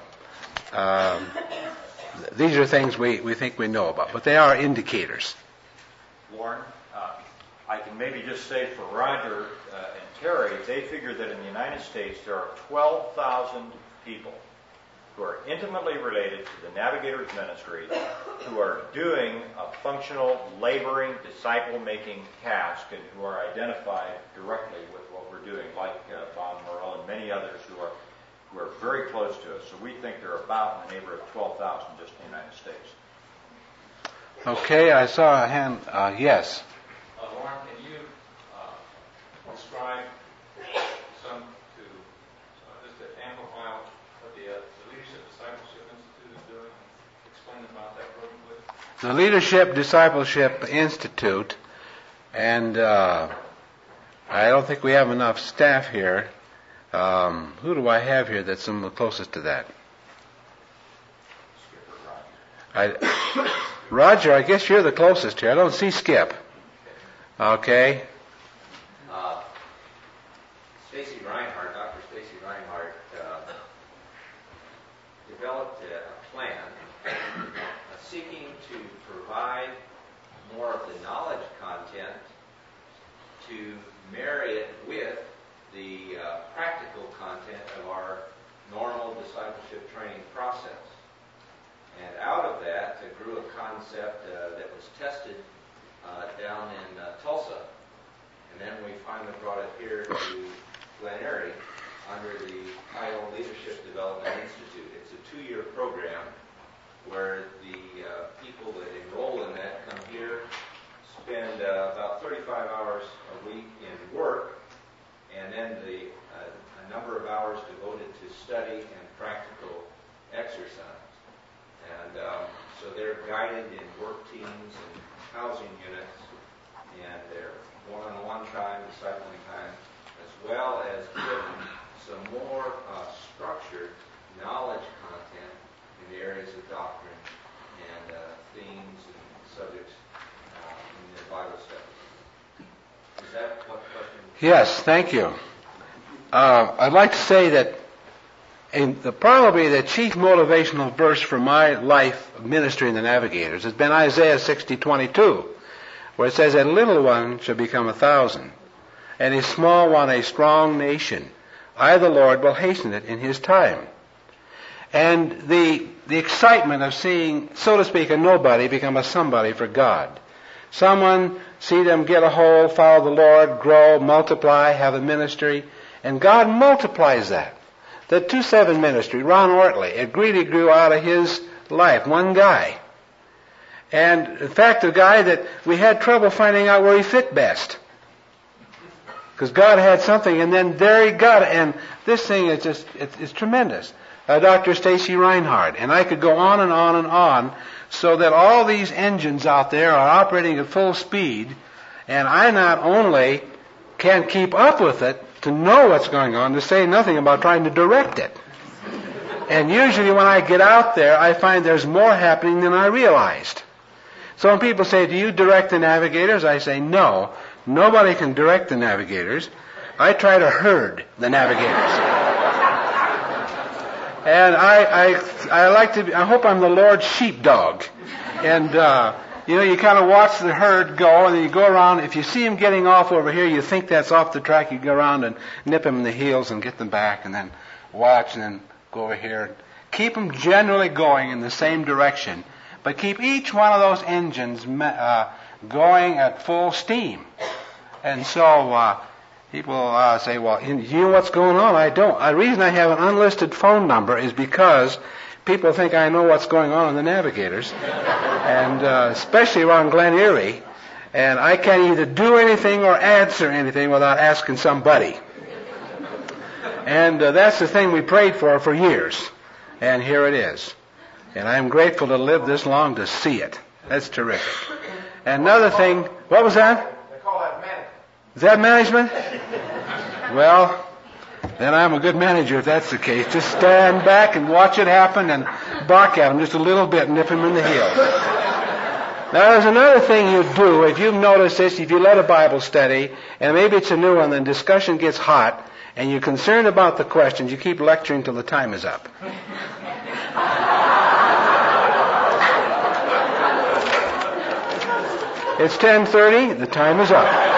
these are things we think we know about. But they are indicators. Warren, I can maybe just say for Roger and Terry, they figure that in the United States there are 12,000 people who are intimately related to the Navigator's ministry who are doing a functional, laboring, disciple-making task and who are identified directly with what we're doing, like Bob Merle and many others who are very close to us. So we think they're about in the neighborhood of 12,000 just in the United States. Okay, I saw a hand. Yes. Lauren, can you describe some just to amplify what the Leadership Discipleship Institute is doing? Explain about that program, please. The Leadership Discipleship Institute, and I don't think we have enough staff here. Who do I have here that's some of the closest to that? Roger, I guess you're the closest here. I don't see Skip. Okay. Stacy Reinhardt, Dr. Stacy Reinhardt, developed a plan seeking to provide more of the knowledge content to marry it with the practical content of our normal discipleship training process. And out of that grew a concept that was tested down in Tulsa. And And then we finally brought it here to Glen Eyrie under the title Leadership Development Institute. It's a 2-year program where the people that enroll in that come here, spend about 35 hours a week in work, and then a number of hours devoted to study and practical exercise. And so they're guided in work teams and housing units, and their one-on-one time, discipling time, as well as given some more structured knowledge content in the areas of doctrine and themes and subjects in their Bible studies. Is that what the question? Yes, thank you. I'd like to say that probably the chief motivational verse for my life of ministry in the Navigators has been Isaiah 60:22, where it says, "A little one shall become 1,000, and a small one a strong nation. I, the Lord, will hasten it in his time." And the excitement of seeing, so to speak, a nobody become a somebody for God. Someone, see them get a hold, follow the Lord, grow, multiply, have a ministry, and God multiplies that. The 2-7 ministry, Ron Ortley, it really grew out of his life, one guy. And in fact, a guy that we had trouble finding out where he fit best. Because God had something, and then there he got it. And this thing is just, it's tremendous. Dr. Stacy Reinhardt, and I could go on and on and on, so that all these engines out there are operating at full speed, and I not only can't keep up with it, to know what's going on, to say nothing about trying to direct it. And usually when I get out there, I find there's more happening than I realized. So when people say, "Do you direct the Navigators?" I say, "No, nobody can direct the Navigators. I try to herd the Navigators." And I like to, I hope I'm the Lord's sheepdog. And, you kind of watch the herd go, and then you go around. If you see him getting off over here, you think that's off the track, you go around and nip him in the heels and get them back, and then watch, and then go over here. Keep them generally going in the same direction, but keep each one of those engines going at full steam. And so people say, "Well, you know what's going on?" I don't. The reason I have an unlisted phone number is because people think I know what's going on in the Navigators, and especially around Glen Eyrie, and I can't either do anything or answer anything without asking somebody. And that's the thing we prayed for years, and here it is. And I'm grateful to live this long to see it. That's terrific. Another thing, what was that? They call that management. Is that management? Well, then I'm a good manager if that's the case. Just stand back and watch it happen and bark at him just a little bit and nip him in the heel. Now, there's another thing you do. If you've noticed this, if you led a Bible study, and maybe it's a new one, then discussion gets hot, and you're concerned about the questions, you keep lecturing till the time is up. It's 10:30, the time is up.